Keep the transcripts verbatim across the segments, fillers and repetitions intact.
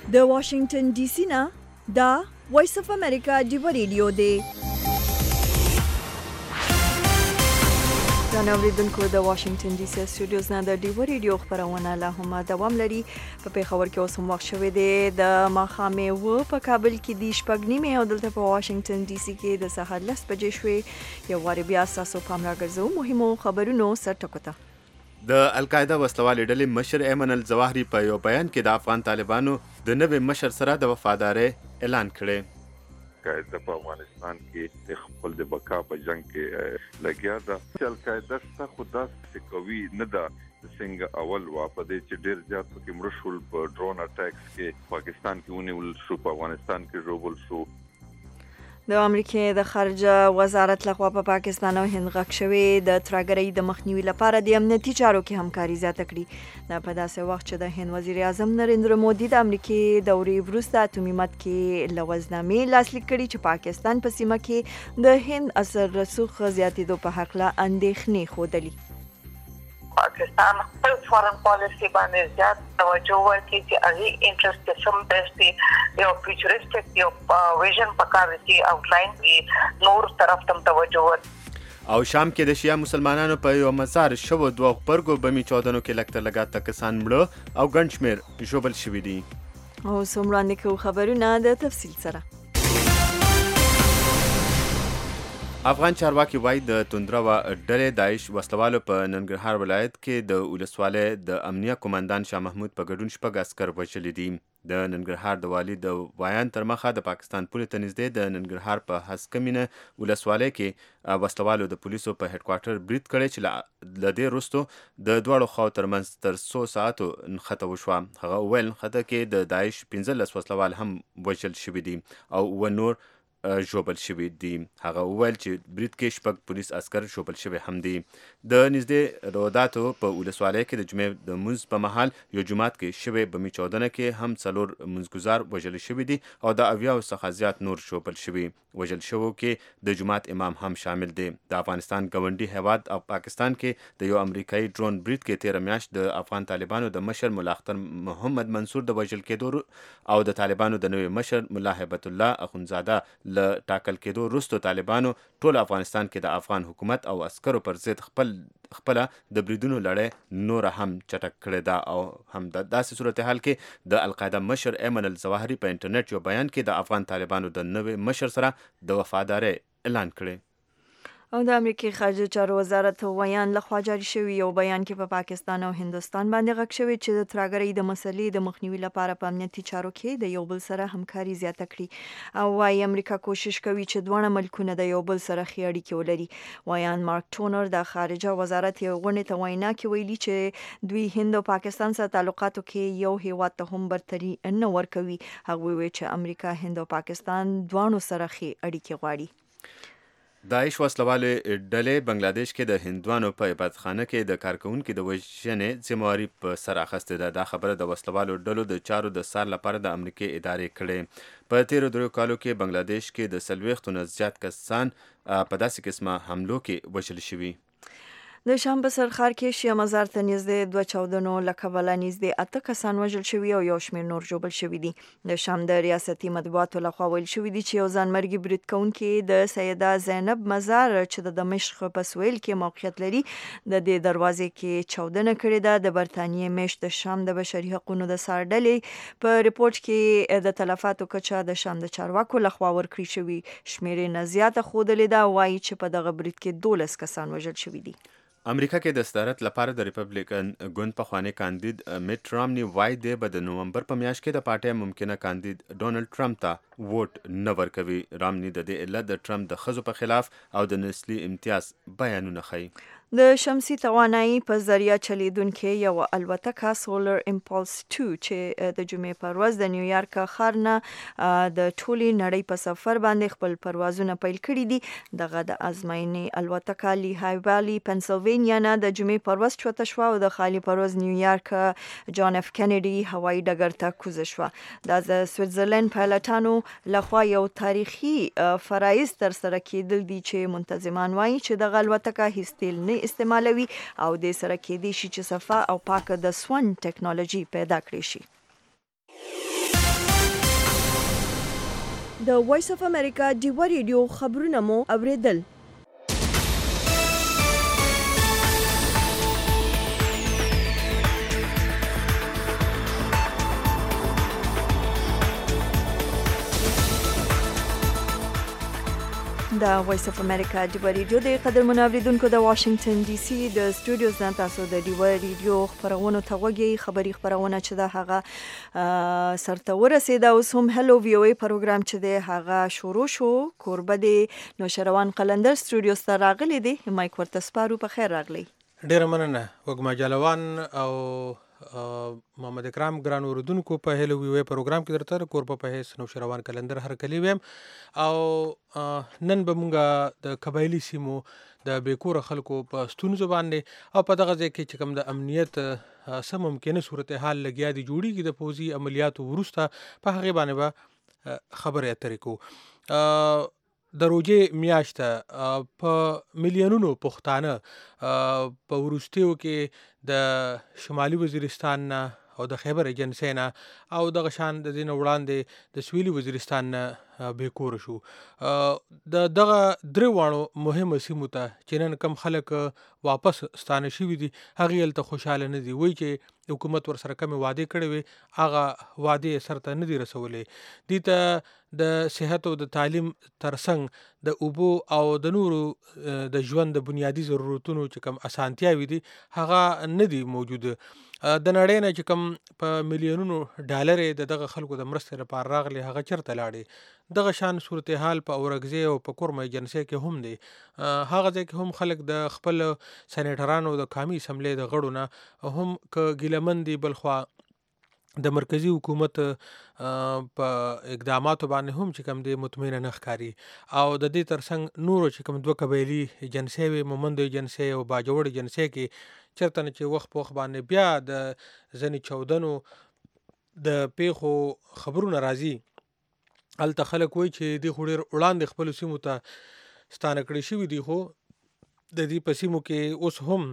د واشنگټن ډي سي نه دا وایس اف امریکا ډیو ریډیو دی. دا نوریدونکو د واشنگټن ډي سي سټوډیوز نه د ډیو ریډیو خبرونه لا هم دوام لري. په پیښور کې اوس هم وخت شوی دی د ماښامې و په کابل کې د شپږ نیمې او دلته په واشنگټن ډي سي کې د سهار لس بجې شوې. یو وارې بیا ستاسو پام راګرځوو مهمو خبرونو سر ټکو ته. د القاعده وسلوالې ډلې مشر ایمن الظواهري په یو بیان کې د افغان طالبانو د نوي مشر سره د وفادارۍ اعلان کړی. القاعده په افغانستان کې خپل د بقا په جنگ کې لګیا ده. چې القاعده څخه خدا څخه کوي نه ده څنګه اول وا په دې چې ډېر زیات پکې مړ شول په ډرون اٹیکس کې پاکستان کې ونیول شو، په افغانستان کې ژوبل شو. د امریکای د خارجه وزارت لخوا په پاکستان او هند غږ شوی د ترهګرۍ د مخنیوي لپاره د امنیتي چارو کې همکاري زیاته کړي. دا په داسې وخت چې د هند وزیر اعظم نریندرا مودي د امریکای دورې وروسته اټومي مت کې لوزنامې لاسلیک کړي چې پاکستان په سیمه کې د هند اثر رسوخ زیاتېدو په هکله اندېښنې ښودلې. پاکستان خپل فارن پالیسی باندې زیات توجه ورکړي چې هغه انټرست د سم بیسټي یو فیوچریسټک یو ویژن پکاره چې آوټلاین کی نور طرف تم توجه ورکړي. او شام کې د شیعه مسلمانانو په یو مزار شو دوه خبرګو بمی چودنو کې لکتر لګات کسان مړه او ګڼ شمېر ژوبل شوي دي. او څومره نکو خبرونه د تفصیل سره. افغان چارواکي وایي د توندروا ډلې داعش وسلوالو په ننګرهار ولایت کې د ولسوالۍ د امنیه قومندان شاه محمود په ګډون شپږ عسکر وژلي دي. د ننګرهار د والي د ویان تر مخه د پاکستان پولې ته نږدې د ننګرهار په هسکمینه ولسوالۍ کې وسلوالو د پولیسو په هډ کوارټر برید کړی چې له دې وروسته د دواړو خواو ترمنځ تر څو ساعتو نښته وشوه. هغه وویل نښته کې د داعش پنځلس وسلوال هم وژل شوي دي او اووه نور ژوبل شوي دي. هغه وویل چې برید کې شپږ پولیس عسکر ژوبل شوي هم دي. د نږدې روداتو په ولسوالۍ کې د جمعې د مونځ په مهال یو جومات کې شوې بمي چودنه کې هم څلور مونځګزار وژل شوي دي او د اویاو څخه زیات نور ژوبل شوي. وژل شوو کې د جومات امام هم شامل دی. د افغانستان ګاونډي هیواد او پاکستان کې د یو امریکایي ډرون برید کې تیره میاشت د افغان طالبانو د مشر ملا اختر محمد منصور د وژل کېدو او د طالبانو د نوي مشر ملا هیبت الله اخونزاده له ټاکل کېدو وروسته طالبانو ټول افغانستان کې د افغان حکومت او عسکرو پر ضد خپل خپله د بریدونو لړۍ نوره هم چټک کړې ده. او هم د داسې صورتحال کې د القاعده مشر ایمن الظواهري په انټرنیټ یو بیان کې د افغان طالبانو د نوي مشر سره د وفادارۍ اعلان کړی. او د امریکای خارجه چارو وزارت ویان لخوا جاری شوی یو بیان کې په پا پاکستان او هندوستان باندې غږ شوی چې د ترهګرۍ د مسلې د مخنیوي لپاره په امنیتي چارو کې د یو بل سره همکاري زیاته کړي. او وايي امریکا کوشش کوي چې دواړه ملکونه د یو بل سره ښې اړیکې ولري. ویان مارک ټونر د خارجه وزارت یو غونډې ته وینا کې ویلي چې دوی هند او پاکستان سره تعلقاتو کې یو هیواد ته هم برتري نه ورکوي. هغه ویل چې امریکا هند او پاکستان دواړو سره ښې اړیکې غواړي. داعش وسلوالې ډلې بنگلاديش کې د هندوانو په عبادتخانه کې د کارکونکو د وژنې ذمہواري په سر اخیستې ده. دا خبره د وسلوالو ډلو د چارو د څار لپاره د امریکای ادارې کړې. په تیرو دریو کالو کې بنگلاديش کې د څلوېښتو نه زیات کسان په داسې قسمه حملو کې وژل شوي. د شام په سرخار کې شیعه مزار ته نږدې دوه چاودنو له کبله نږدې اته کسان وژل شوي او یو شمېر نور ژوبل شوي دي. د شام د ریاستي مطبوعاتو لخوا ویل شوي دي چې یو ځانمرګي برید کوونکي د سیده زینب مزار چې د دمشق په سویل کې موقعیت لري د دې دروازې کې چاودنه کړې ده. د برتانیې میشت د شام د بشري حقوقو د څار ډلې په ریپورت کې د تلفاتو کچه د شام د چارواکو لخوا ورکړې شوي شمېرې نه زیاته ښودلې ده. وایي چې په دغه برید کې دولس کسان وژل شوي دي. امریکا کې د صدارت لپاره د ریپبلیکن ګوند پخوانی کاندید میټ رامني وایي دی به د نومبر په میاشت کې د پارټۍ ممکنه کاندید ډونالډ ټرمپ ته ووټ نه ورکوي. رامني د دې علت د ټرمپ د ښځو په خلاف او د نسلي امتیاز بیانونه ښيي. د شمسي توانایي په ذریعہ چلیدونکې یو الوتکه سولر امپلس دوه چې د جمعې پر ورځ د نیویارک ښار نه د ټولې نړۍ په سفر باندې خپل پروازونه پیل کړي دي. دغه د ازموینې الوتکه لیهای والی پنسلوینیا نه د جمعې پر ورځ چوته شوه او د خالي پر ورځ نیویارک جان اف کینیډي هوایي ډګر ته کوزه شوه. دا د سویټزرلند پایلټانو لخوا یو تاریخي فرایض ترسره کېدل دي چې منتظمان وایي چې دغه الوتکه هیڅ تیل نه استعمالوي او د سره کې دي شي چې صفه او پاکه د سون ټیکنالوژي پیدا کړی شي. د وایس اف امریکا ډیوه ریډیو خبرونه مو اوریدل. د وایس اف امریکا ډیوه ریډیو د قدرمنو اوریدونکو د واشنگټن ډي سي د سټوډیوز نه تاسو د ډیوه ریډیو خبرونه ته وګورئ. خبري خبرونه چې د هغه سرته ورسېده. اوس هم هلو وی او ای پروګرام چې د هغه شروع شو. کوربه د نوشروان قلندر سټوډیوز ته راغلي دي. مایک ورته سپارو. په خیر راغلی. ډیر مننه وګما جلوان او محمد اکرام ګران اوردونکو. په هلو وی او ای پروګرام کې درته کوربه په هیڅ نوشروان قلندر هرکلی ویم. او نن به مونږه د قبایلی سیمو د بیکوره خلکو په ستونزو باندې او په دغه ځای کې چې کوم د امنیت څه ممکنه صورتحال لګیا دي جوړیږي د پوځي عملیاتو وروسته په هغې باندې به خبرې اترې کوو. د روژې میاشته په میلیونونو پښتانه په وروستیو کې د شمالي وزیرستان نه او د خیبر ایجنسۍ نه او دغه شان د دې نه وړاندې د سویلي وزیرستان نه بیکوره شو. د دغه درې واړو مهمو سیمو ته چې نن کم خلک واپس ستانه شوي دي هغې هلته خوشحاله نه دي. وایي چې حکومت ورسره کمې وعدې کړې وې هغه وعدې سرته نه دي رسولې. دې ته د صحت او د تعلیم ترڅنګ د اوبو او د نورو د ژوند د بنیادي ضرورتونو چې کوم اسانتیاوې دي هغه نه دي موجوده. د نړۍ نه چې کوم په میلیونونو ډالرې د دغه خلکو د مرستې لپاره راغلي هغه چېرته لاړې. دغه شان صورتحال په اورکزۍ او په کورم ایجنسۍ کې هم دی. هغه ځای کې هم خلک د خپل سینیټرانو د قامي اسمبلۍ د غړو نه هم که ګیلهمن دي. بلخوا د مرکزی حکومت په اقداماتو باندې هم چې کوم دی مطمئنه نه ښکاري. او د دې ترڅنګ نورو چې کوم دوه قبایلي ایجنسۍ وې مومند ایجنسۍ او باجوړ ایجنسۍ کې چېرته نه چې وخت په وخت باندې بیا د ځینې چاودنو د پیښو خبرونه راځي هلته خلک وایي چې دوی خو ډېر وړاندې خپلو سیمو ته ستانه کړي شوي دي خو د دې په سیمو کې اوس هم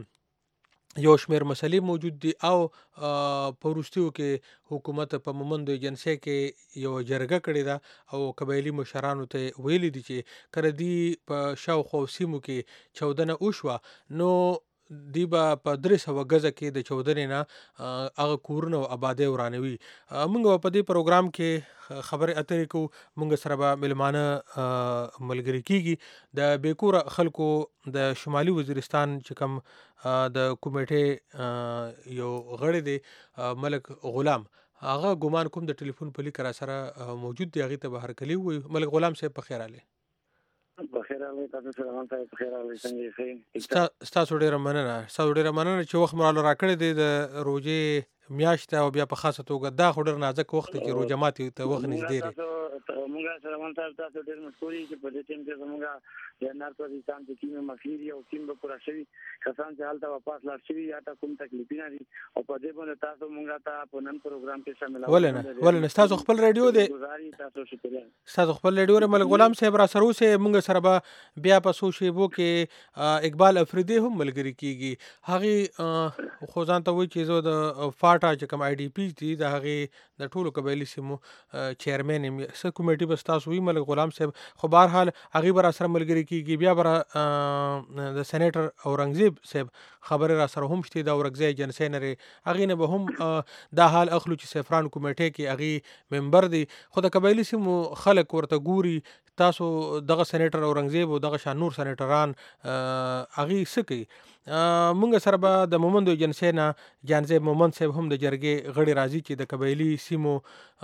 یو شمېر مسلې موجود دي. او په وروستیو کې حکومت په مومندو ایجنسۍ کې یو جرګه کړې ده او قبایلي مشرانو ته ویلي دي چې کله دوی په شاوخوا سیمو کې چاودنه وشوه نو دی به په درې سوه ګزه کې د چاودنې نه هغه کورونه او آبادۍ ورانوي. موږ به په دې پروګرام کې خبرې اترې کوو. موږ سره به مېلمانه ملګري کېږي. د بیکوره خلکو د شمالي وزیرستان چې کوم د کمیټې یو غړی دی ملک غلام هغه ګمان کوم د ټلیفون په لیک را سره موجود دی. هغې ته به هرکلی ووایو. ملک غلام صاحب په خیر راغلی. بخیر راغلی. تاسو سلامات صاحب په خیر راغلی. څنګه یې ښه؟ ستاسو ډېره مننه. ستاسو ډېره مننه چې وخت مو راله راکړی دی د روژې میاشت او بیا په خاصه توګه دا خو ډېر نازک وخت دی چې روژه ماتې ته وخت نږدې دی. مونږ سلامات صاحب تاسو ډېر مشکور یو چې په دې ټیم کې زموږ د نارت وزیرستان چې کومې مخیر او کوم به پوره شوي کسان چې هلته واپس لاړ شوي یا ته کوم تکلیفونه دي او په دې باندې تاسو مونږ ته په نن پروګرام کې شامل ولې نه ولې نه ستاسو خپل رادیو دی تاسو شکریه ستاسو خپل رادیو دی. ملک غلام صاحب را سره اوسئ. مونږ سره به بیا په څو شیبو کې اقبال افریدي هم ملګري کېږي. هغې خو ځان ته وایي چې زه د فاټا چې کوم آی ډي پي دي د هغې د ټولو قبایلي سیمو چیرمین یم. څه کمیټې به ستاسو وي ملک غلام صاحب خو بهرحال هغې به را سره ملګري کېږي. بیا به د سینیټر اورنګزیب صاحب خبرې را سره هم شته د اورکزۍ ایجنسۍ نه هغې نه به هم دا حال اخلو چې سیفران کمیټې کې هغې ممبر دی. خو د قبایلي سیمو خلک ورته ګوري تاسو دغه سینیټر اورنګزیب او دغه شان نور سینیټران هغې څه کوي. مونږ سره به د مومندو ایجنسۍ نه جانزیب مومند صاحب هم د جرګې غړي راځي چې د قبایلي سیمو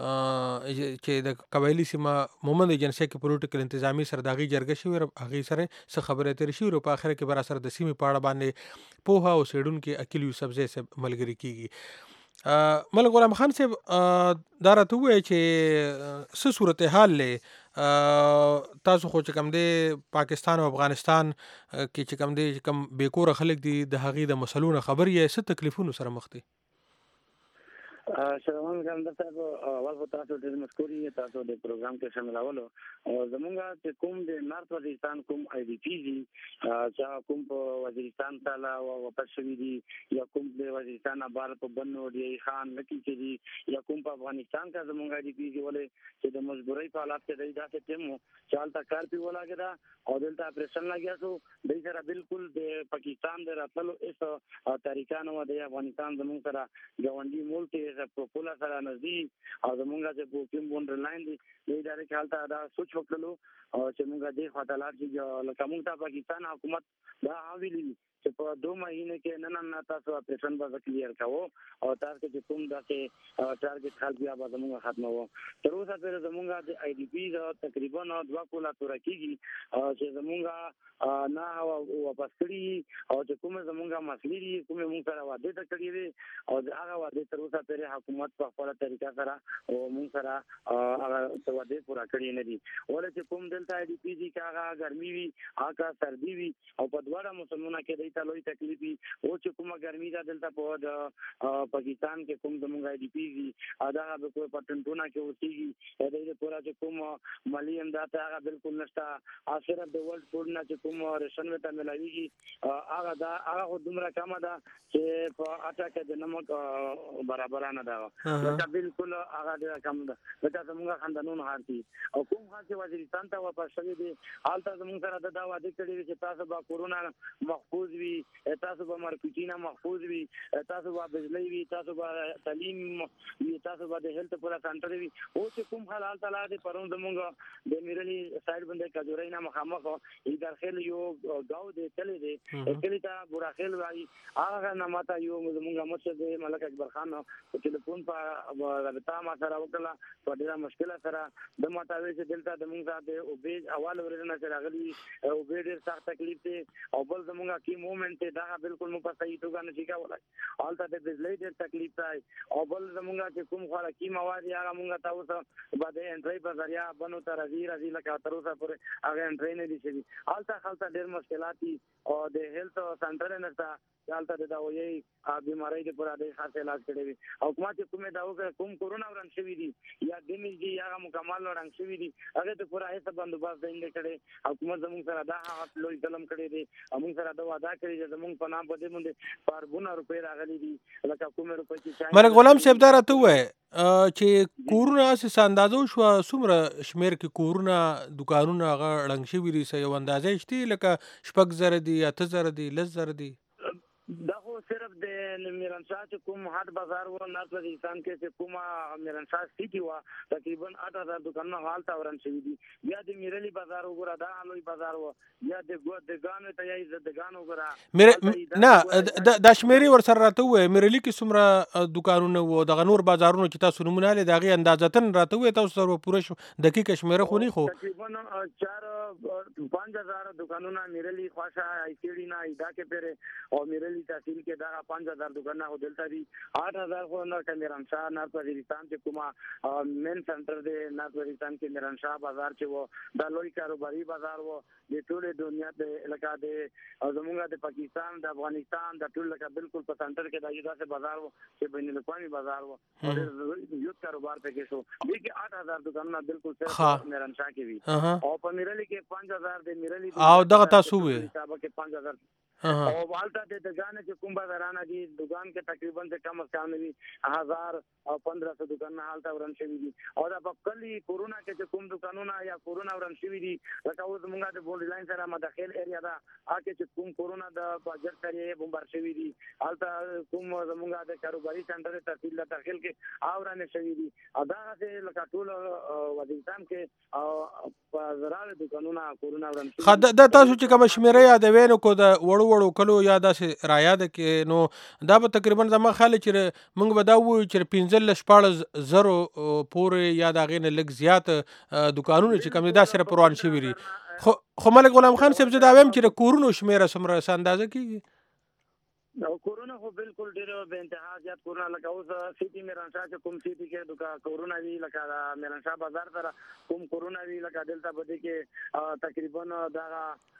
چې د قبایلي سیمه مومند ایجنسۍ کې پولیټیکل انتظامي سره د هغې جرګه شوې وه هغې سره څه خبرې اترې شوې وې. په اخره کې به را سره د سیمې په اړه باندې پوهه او څېړونکي عقیل یوسفزی صاحب ملګري کېږي. ملک غلام خان صاحب دا راته ووایه چې څه صورتحال دی تاسو خو چې کوم دی پاکستان او افغانستان کې چې کوم دی چې کوم بیکوره خلک دي د هغې د مسلو نه خبر یې څه تکلیفونو سره مخ دي؟ شرمان ګاندر صاحب اول خو تاسو ډېر مشکوري تاسو د پروګرام کې شاملولو او زمونږ چې کوم د نارت وزیرستان کوم آی ډي پی دي چې کوم په وزیرستان تعالی او واپس شوي دي یا کوم د وزیرستان بار په بنو دی خان لکی کې دي یا کوم په افغانستان کا زمونږ آی ډي پی دي ولې چې د مجبورۍ په حالات کې دی دا څه ټیم چالتا کار پی ولا کېدا او دلته اپریشن لګیا سو د سره بالکل د پاکستان د راتلو اس طریقانو د افغانستان زمونږ سره ګاونډي ملک پروپولا سره نزدیک او زمونږه چې بوکیم بونډر لاین دی د ادارې حالت دا سوچ وکړلو او چې مونږه د خاطرات چې لکه مونږ ته پاکستان حکومت دا حاویلی چې په دوه مهینه کې نن نن تاسو اپریشن به کلیر کاوه او تاسو چې کوم دغه ټارګټ حل بیا به زموږ ختمو تر اوسه پرې زموږ د آی ډي پی تقریبا دوه کولا تور کېږي چې زموږ نه واپس کړي او چې کوم زموږ مسلې دي کوم موږ سره وعده کړې دي او هغه وعده تر اوسه پرې حکومت په خپل طریقه سره او موږ سره هغه وعده پورا کړې نه دي ولې چې کوم دلته آی ډي پی دي کاغه ګرمي وي هغه سردي وي او په دواړه موسمونو کې ته لوی تکلیف او چې کومه ګرمي ده دلته په پاکستان کې کوم زموږ آی ډي پی دي ادا به په پټنټونه کې اوسېږي د دې پورا چې کوم مالی امداد هغه بالکل نشته اخر د ورلد فود نه چې کوم ریشن وته ملایږي هغه دا هغه دومره کم ده چې په اټا کې د نمک برابر نه ده دا بالکل هغه ډېر کم ده دا زموږ خاندانونو هارتي او کوم خاصه وزیرستان ته واپس شوی دي حالت زموږ سره دا وعده کړی چې تاسو به کورونا محفوظ وي تاسو به مارکیټینا محفوظ وي تاسو به بجلی وي تاسو به تعلیم وي تاسو به د هیلث پورا سنټر وي او چې کوم حالات تعالی د پرون زمونږ د میرلی سایډ باندې کجورای نه مخامخ ایدار خل یو گاو دی تللی دی کلی ته بورا خل وای هغه نه ماته یو زمونږ مسجد ملک اکبر خان په ټلیفون په رابطه ما سره وکړه په ډیره مشکل سره د ماته وی چې دلته د مونږه د او بیج اول ورنه سره غلی او به ډیر سخت تکلیف دی او بل زمونږه کی مومنت دا بالکل مو په صحیح توګه نشي کولای حالت د بجلی ډیر تکلیف دی او بل زمونږه چې کوم خو کی مواد هغه مونږه تاسو بعد انټری په ذریعہ بنو تر رضی رضی لکه تر اوسه پورې هغه انټری نه دي شي حالت حالت ډیر مشکلات او د هیلث سنټر نه تا حالت د داوی بیماری د پورا د خاص علاج کړي او حکومت کومه داو کوم کورونا ورن شوی دي یا د می دي هغه مکمل ورن شوی دي هغه ته پورا هیڅ بندوبست دینګ کړي حکومت زموږ سره دا حق لوی ظلم کړی دي موږ سره دا وعده کړی چې زموږ په نام باندې باندې پاربونه روپې راغلي دي لکه کومه روپې چې ملک غلام صاحب دا راته وای چې کورونا اساس اندازو شو څومره شمیر کې کورونا دکانونه هغه رنګ شوی دي سې یو اندازې شته لکه شپږ زره دي اته زره دي لس زره دي دا خو صرف د میرانشاه چې کوم هټ بازار و نارت وزیرستان کې چې کومه میرانشاه سیټي و تقریبا اټ هزار دکانونه حالت اورن شوي دي بیا د میرلی بازار وګوره دا لوی بازار و یا د ګو د غانو ته یې د غانو وګوره نه د شمیري ور سره راته وې میرلی کې څومره دکانونه و د غنور بازارونو چې تاسو نمونه لې دغه اندازتن راته وې تاسو سره پوره شو دقیقه شمیره خو نه خو تقریبا چار پنځه هزار دکانونه میرلی خواشه ایسیډی نه ایدا کې پره او میرلی تحصیل کې دا پنځه هزار دکانونه هو دلته دي آठ هزار خو نور کې میرانشاه نارت وزیرستان چې کومه مین سنټر دی نارت وزیرستان کې میرانشاه بازار چې و دا لوی کاروباري بازار و د ټوله دنیا د علاقہ د زمونږ د پاکستان د افغانستان د ټول لکه بالکل په سنټر کې دا یو داسې بازار و چې بین الاقوامي بازار و او یو کاروبار پکې شو دې کې آठ هزار دکانونه بالکل صرف میرانشاه کې وي او په میرلی کې پنځه هزار د میرلی او دغه تاسو وې حساب کې پنځه هزار او والته د دغانه چې کوم بازارانه دي دکان کې تقریبا د کم از کم وي هزار او پندرہ سو دکان حالت ورن شوی دي او دا په کلی کورونا کې چې کوم دکانونه یا کورونا ورن شوی دي لکه اوس موږ د بورډ لاین سره مداخل ایریا دا اکه چې کوم کورونا د بازار سره بمبار شوی دي حالت کوم زموږ د کاروباري سنټر تحصیل د داخل کې اورانه شوی دي ادا چې لکه ټول وزیرستان کې او بازارانه دکانونه کورونا ورن شوی خا د تاسو چې کوم شمیره یادوي نو کو د وړو وړو کلو یا داسې راياده کې نو دا به تقریبا زما خاله چې موږ به دا وایو چې پنځه شپاړس زرو پورې یا د هغې نه لږ زیات دکانونه چې کوم دي دا سره پروان شوي دي خو خو ملک غلام خان صاحب زه دا وایم چې د کورونو شمیره څومره څه اندازه کېږي او کورونا خو بالکل ډېر به انتها زیات کورونا لکه اوس سیټي میرانشاه چې کوم سیټي کې دغه کورونا وی لکه میرانشاه بازار سره کوم کورونا وی لکه دلته بده کې تقریبا دا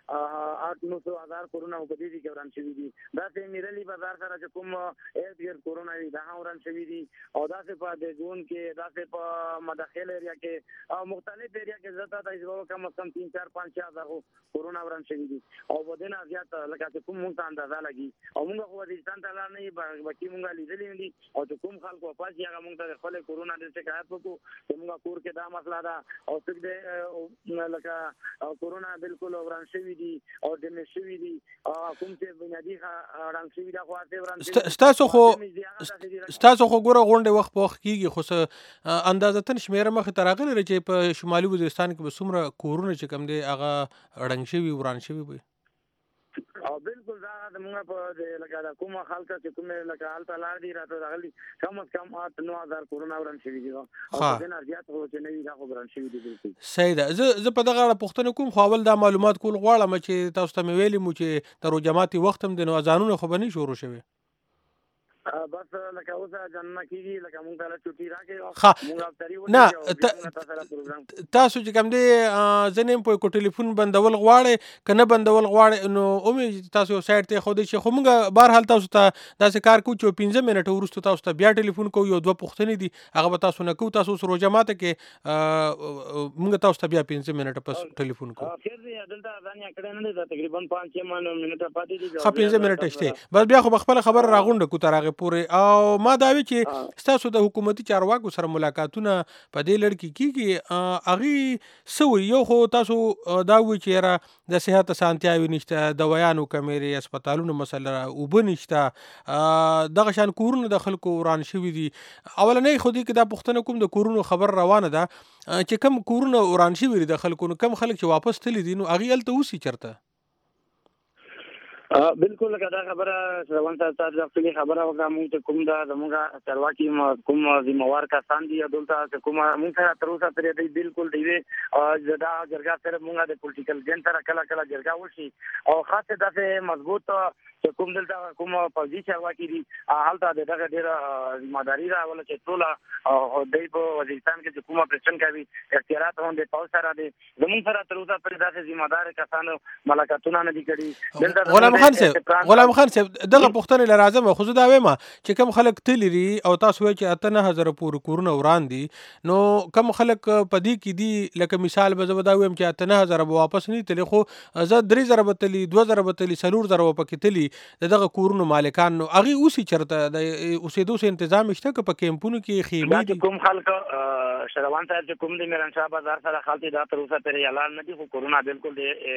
آټ نو سو هزار کورونا په دې کې وران شوی دي دا چې میرلی بازار سره چې کوم ایډ کورونا دی دا وران شوی دي او دا چې په د جون کې دا چې په مداخل ایریا کې او مختلف ایریا کې زړه ته ایزو کم از کم تین چار پنځه هزار کورونا وران شوی دي او ودنه زیات لکه چې کوم مونږ اندازه لګي او موږ خو د ځان ته لار نه بچی مونږ لیدلې دي او چې کوم خلکو پاس یې هغه مونږ ته خپل کورونا د شکایت وکړو چې موږ کور کې دا مسله ده او څنګه د لکه کورونا بالکل وران شوی دي او د نشوي دي کوم چې بنیادی وران شوی دا خو وران ستاسو خو ستاسو خو ګوره غونډه وخت په وخت کیږي خو اندازتن شمیره مخ ته راغلی چې په شمالي وزیرستان کې به څومره کورونا چې کم دی هغه رنګ شوی وران شوی وي او بالکل دا د موږ په لکه دا کومه خلک چې کومه لکه حالت لار دي راته راغلي کم از کم اټ نو هزار کورونا وران شوی دي او د نه زیات هو چې نه وي دا خو وران شوی دي بالکل صحیح ده زه زه په دغه اړه پوښتنه کوم خو اول دا معلومات کول غواړم چې تاسو ته مې ویلي مو چې تر جماعتي وخت هم د نو اذانونه خو به نه شروع شوي بس لکه اوسه جننه کیږي لکه مونږ ته چټي راکې مونږ افتری و نه تاسو چې کوم دی زنیم په کو ټلیفون بندول غواړي کنه بندول غواړي نو اومې تاسو یو سایت ته خو دې چې خو مونږ بهر حال تاسو ته داسې کار کوو چې پنځه منټه وروسته تاسو ته بیا ټلیفون کوو یو دوه پوښتنې دي هغه به تاسو نه کوو تاسو سره جماعت کې مونږ تاسو ته بیا پنځه منټه پس ټلیفون کوو خیر دی دلته ځان کړه نه دی تقریبا پنځه منټه پاتې دي خو پنځه منټه شته بس بیا خو خپل خبر راغونډه کو تر هغه پورې او ما دا وی چې تاسو د حکومتي چارواکو سره ملاقاتونه په دې لړ کې کیږي اغي سوي یو خو تاسو دا وی چې را د صحت سانتیاوي نشته دوايانو کمیري هسپتالونو مسله او بنشته دغه شان کورونه د خلکو وران شوی دي اولنې خو دې کې دا پښتنه کوم د کورونو خبر روانه ده چې کم کورونه وران شوی دي د خلکو نو کم خلک چې واپس تللی دي نو اغي الته اوسې چرته بالکل دا خبره روان تاسو د خپل خبره وکړه موږ ته کوم دا زموږه چارواکي کوم ذمہوار کسان دي دلته کوم موږ سره تر اوسه پرې دی بالکل دی او دا جرګه سره موږ د پولیټیکل جن سره کله کله جرګه وشي او خاصه دغه مضبوط کوم دلته کوم پوزي چارواکي دي حالت دغه ډیره ذمہداري را ولا چې ټول او د وزیرستان کې کومه پرشن کوي اختیارات هم د پاو سره دي زموږ سره تر اوسه پرې دغه ذمہدار کسان ملاقاتونه نه دي کړي دلته غلام خان صاحب غلام خان صاحب دغه پښتنه لازم خو زه دا وایم چې کم خلک تلری او تاسو وایي چې اتنه هزار پورې کورونه وران دي نو کم خلک پدې کې دي لکه مثال به زه دا وایم چې اتنه هزار به واپس نه تللی خو زه درې زره به تللی دوه زره به تللی څلور زره به پکې تللی دغه کورونو مالکان نو هغه اوسې چرته د اوسېدو سه تنظیم شته که په کیمپونو کې خیمه دي کوم خلک شروان صاحب چې کوم د میران شاه بازار سره خالتي دا تر اوسه پرې اعلان نه دي خو کورونا بالکل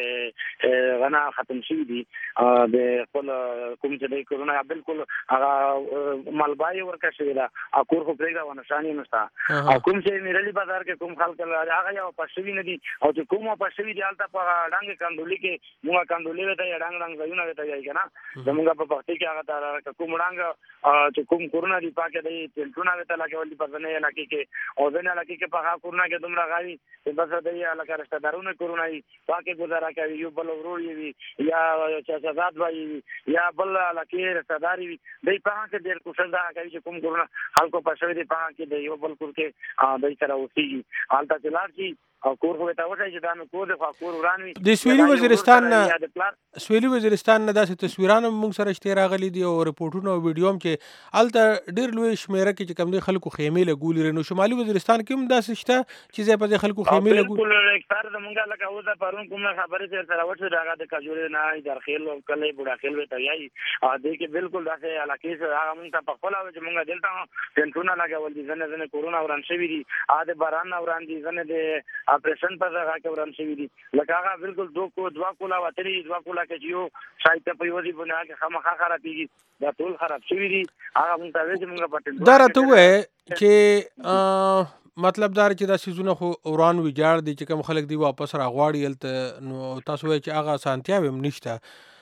د غنا ختم شي دي د خپل کوم چې د کورونا بالکل هغه مالبای ورکه شوی دا اکور خو پرېږه ونه شانی نشته او کوم چې میرلی بازار کې کوم خلک هغه یو پښوی نه دي او چې کومه پښوی دي حالت په ډنګ کندولي کې موږ کندولي وته ډنګ ډنګ ځایونه وته یې کنه زموږ په پختي کې هغه تر کوم ډنګ چې کوم کورونا دی پاکه دی تلټونه وته لګولې په ځنه علاقې کې او ځنه علاقې کې په هغه کورونا کې دومره غاوي چې بس د یې علاقې رشتہ دارونه کورونا یې پاکه گزاره کوي یو بل ورور یې یا چې آزاد وایي یا بل علاقې رشتہ داري دی په هغه ډېر کوشش دا کوي چې کوم کورونا خلکو په شوی دی په هغه کې دی یو بل کور کې د سره اوسېږي حالت چلار شي او کور خو ته وځي چې دا نو کور خو کور ورانوي د سویلي وزیرستان سویلي وزیرستان نه داسې تصویرانو موږ سره شته راغلي دي او رپورټونه او ویډیو هم چې الته ډیر لوی شمیره کې چې کم دي خلکو خیمه لګولې نو شمالي وزیرستان کې هم داسې شته چې زه په خلکو خیمه لګول بالکل اکثر د مونږه لکه اوسه پرون کوم خبره سره وځي دا د کجوري نه درخیل او کله بوډا خیل وته یي ا دې کې بالکل داسې علاقې سره هغه مونږ ته په خپل او چې مونږ دلته ټنټونه لګول دي ځنه ځنه کورونا وران شوی دي ا د باران وران دي ځنه د اپریشن پر هغه کې وران شوی دي لکه هغه بالکل دوه کو دوا کولا وتري دوا کولا کې یو شاید په یو دی بنا کې خامخا خرابېږي دا ټول خراب شوی دي هغه مونږ ته چې مونږ پټ دا راته وې چې مطلب دار چې دا سيزونه خو وران ویجاړ دي چې کوم خلک دی واپس راغواړي الته نو تاسو وایي چې هغه سانتیاوي هم نشته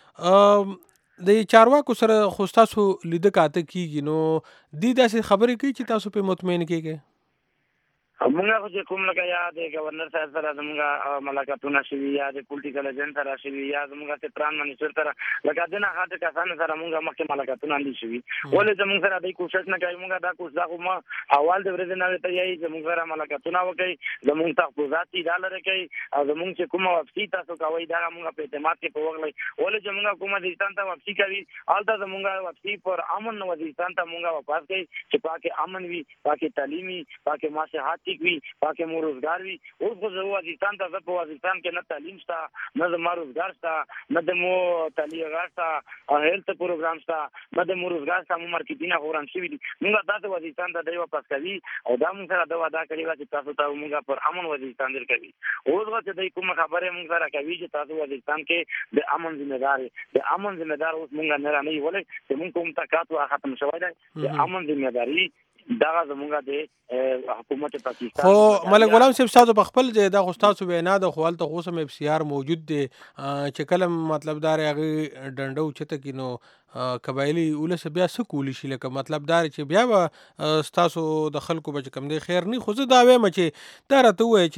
د چارواکو سره خو تاسو لیده کاته کیږي نو دی داسې خبرې کوي چې تاسو په مطمئن کیږئ مونږه چې کوم لکه یا د گورنر صاحب سره زموږه ملاقاتونه شوي یا د پولیټیکل ایجنټ سره شوي یا زموږه د پران منیسټر سره لکه دنه هغه کسان سره مونږه مخکې ملاقاتونه اندي شوي ولې زموږ سره د کوشش نه کوي مونږه دا کوشش دا کوم اول د ورځې نه ته یې زموږ سره ملاقاتونه وکړي زموږ تحفظات دي لاره کوي او زموږ چې کومه واپسی تاسو کوي دا مونږه په اعتماد کې په وغلې ولې زموږه کومه وزیرستان ته واپسی کوي البته زموږه واپسی پر امن وزیرستان ته مونږه واپس کوي چې پاکه امن وي پاکه تعلیمي پاکه مصلحت وي پاکه مو روزګار وي اوس خو زه وزیرستان ته زه په وزیرستان کې نه تعلیم شته نه د ما روزګار شته نه د مو تعلیم شته او هیلث پروګرام شته نه د مو روزګار شته مو مارکیټینګ خوران شوي دي موږ تاسو وزیرستان ته دی واپس کوي او دا موږ سره دا وعده کړی چې تاسو ته موږ پر امن وزیرستان در کوي اوس غته د کوم خبره موږ سره کوي چې تاسو وزیرستان کې د امن ذمہدار د امن ذمہدار اوس موږ نه رانه ولې چې موږ کوم تکات ختم شوی دی د امن ذمہداري دا زمونږه د حکومت پاکستان خو ملک غلام صاحب تاسو په خپل ځای دا خو تاسو وینا د خپل ته خو سم اف سی آر موجود دی چې کلم مطلب دار هغه ډنډو چته کینو قبایلی ولس بیا سکول شي لکه مطلب دار چې بیا تاسو د خلکو بچ کم دی خیر نه خو زه دا وایم چې دا راته وای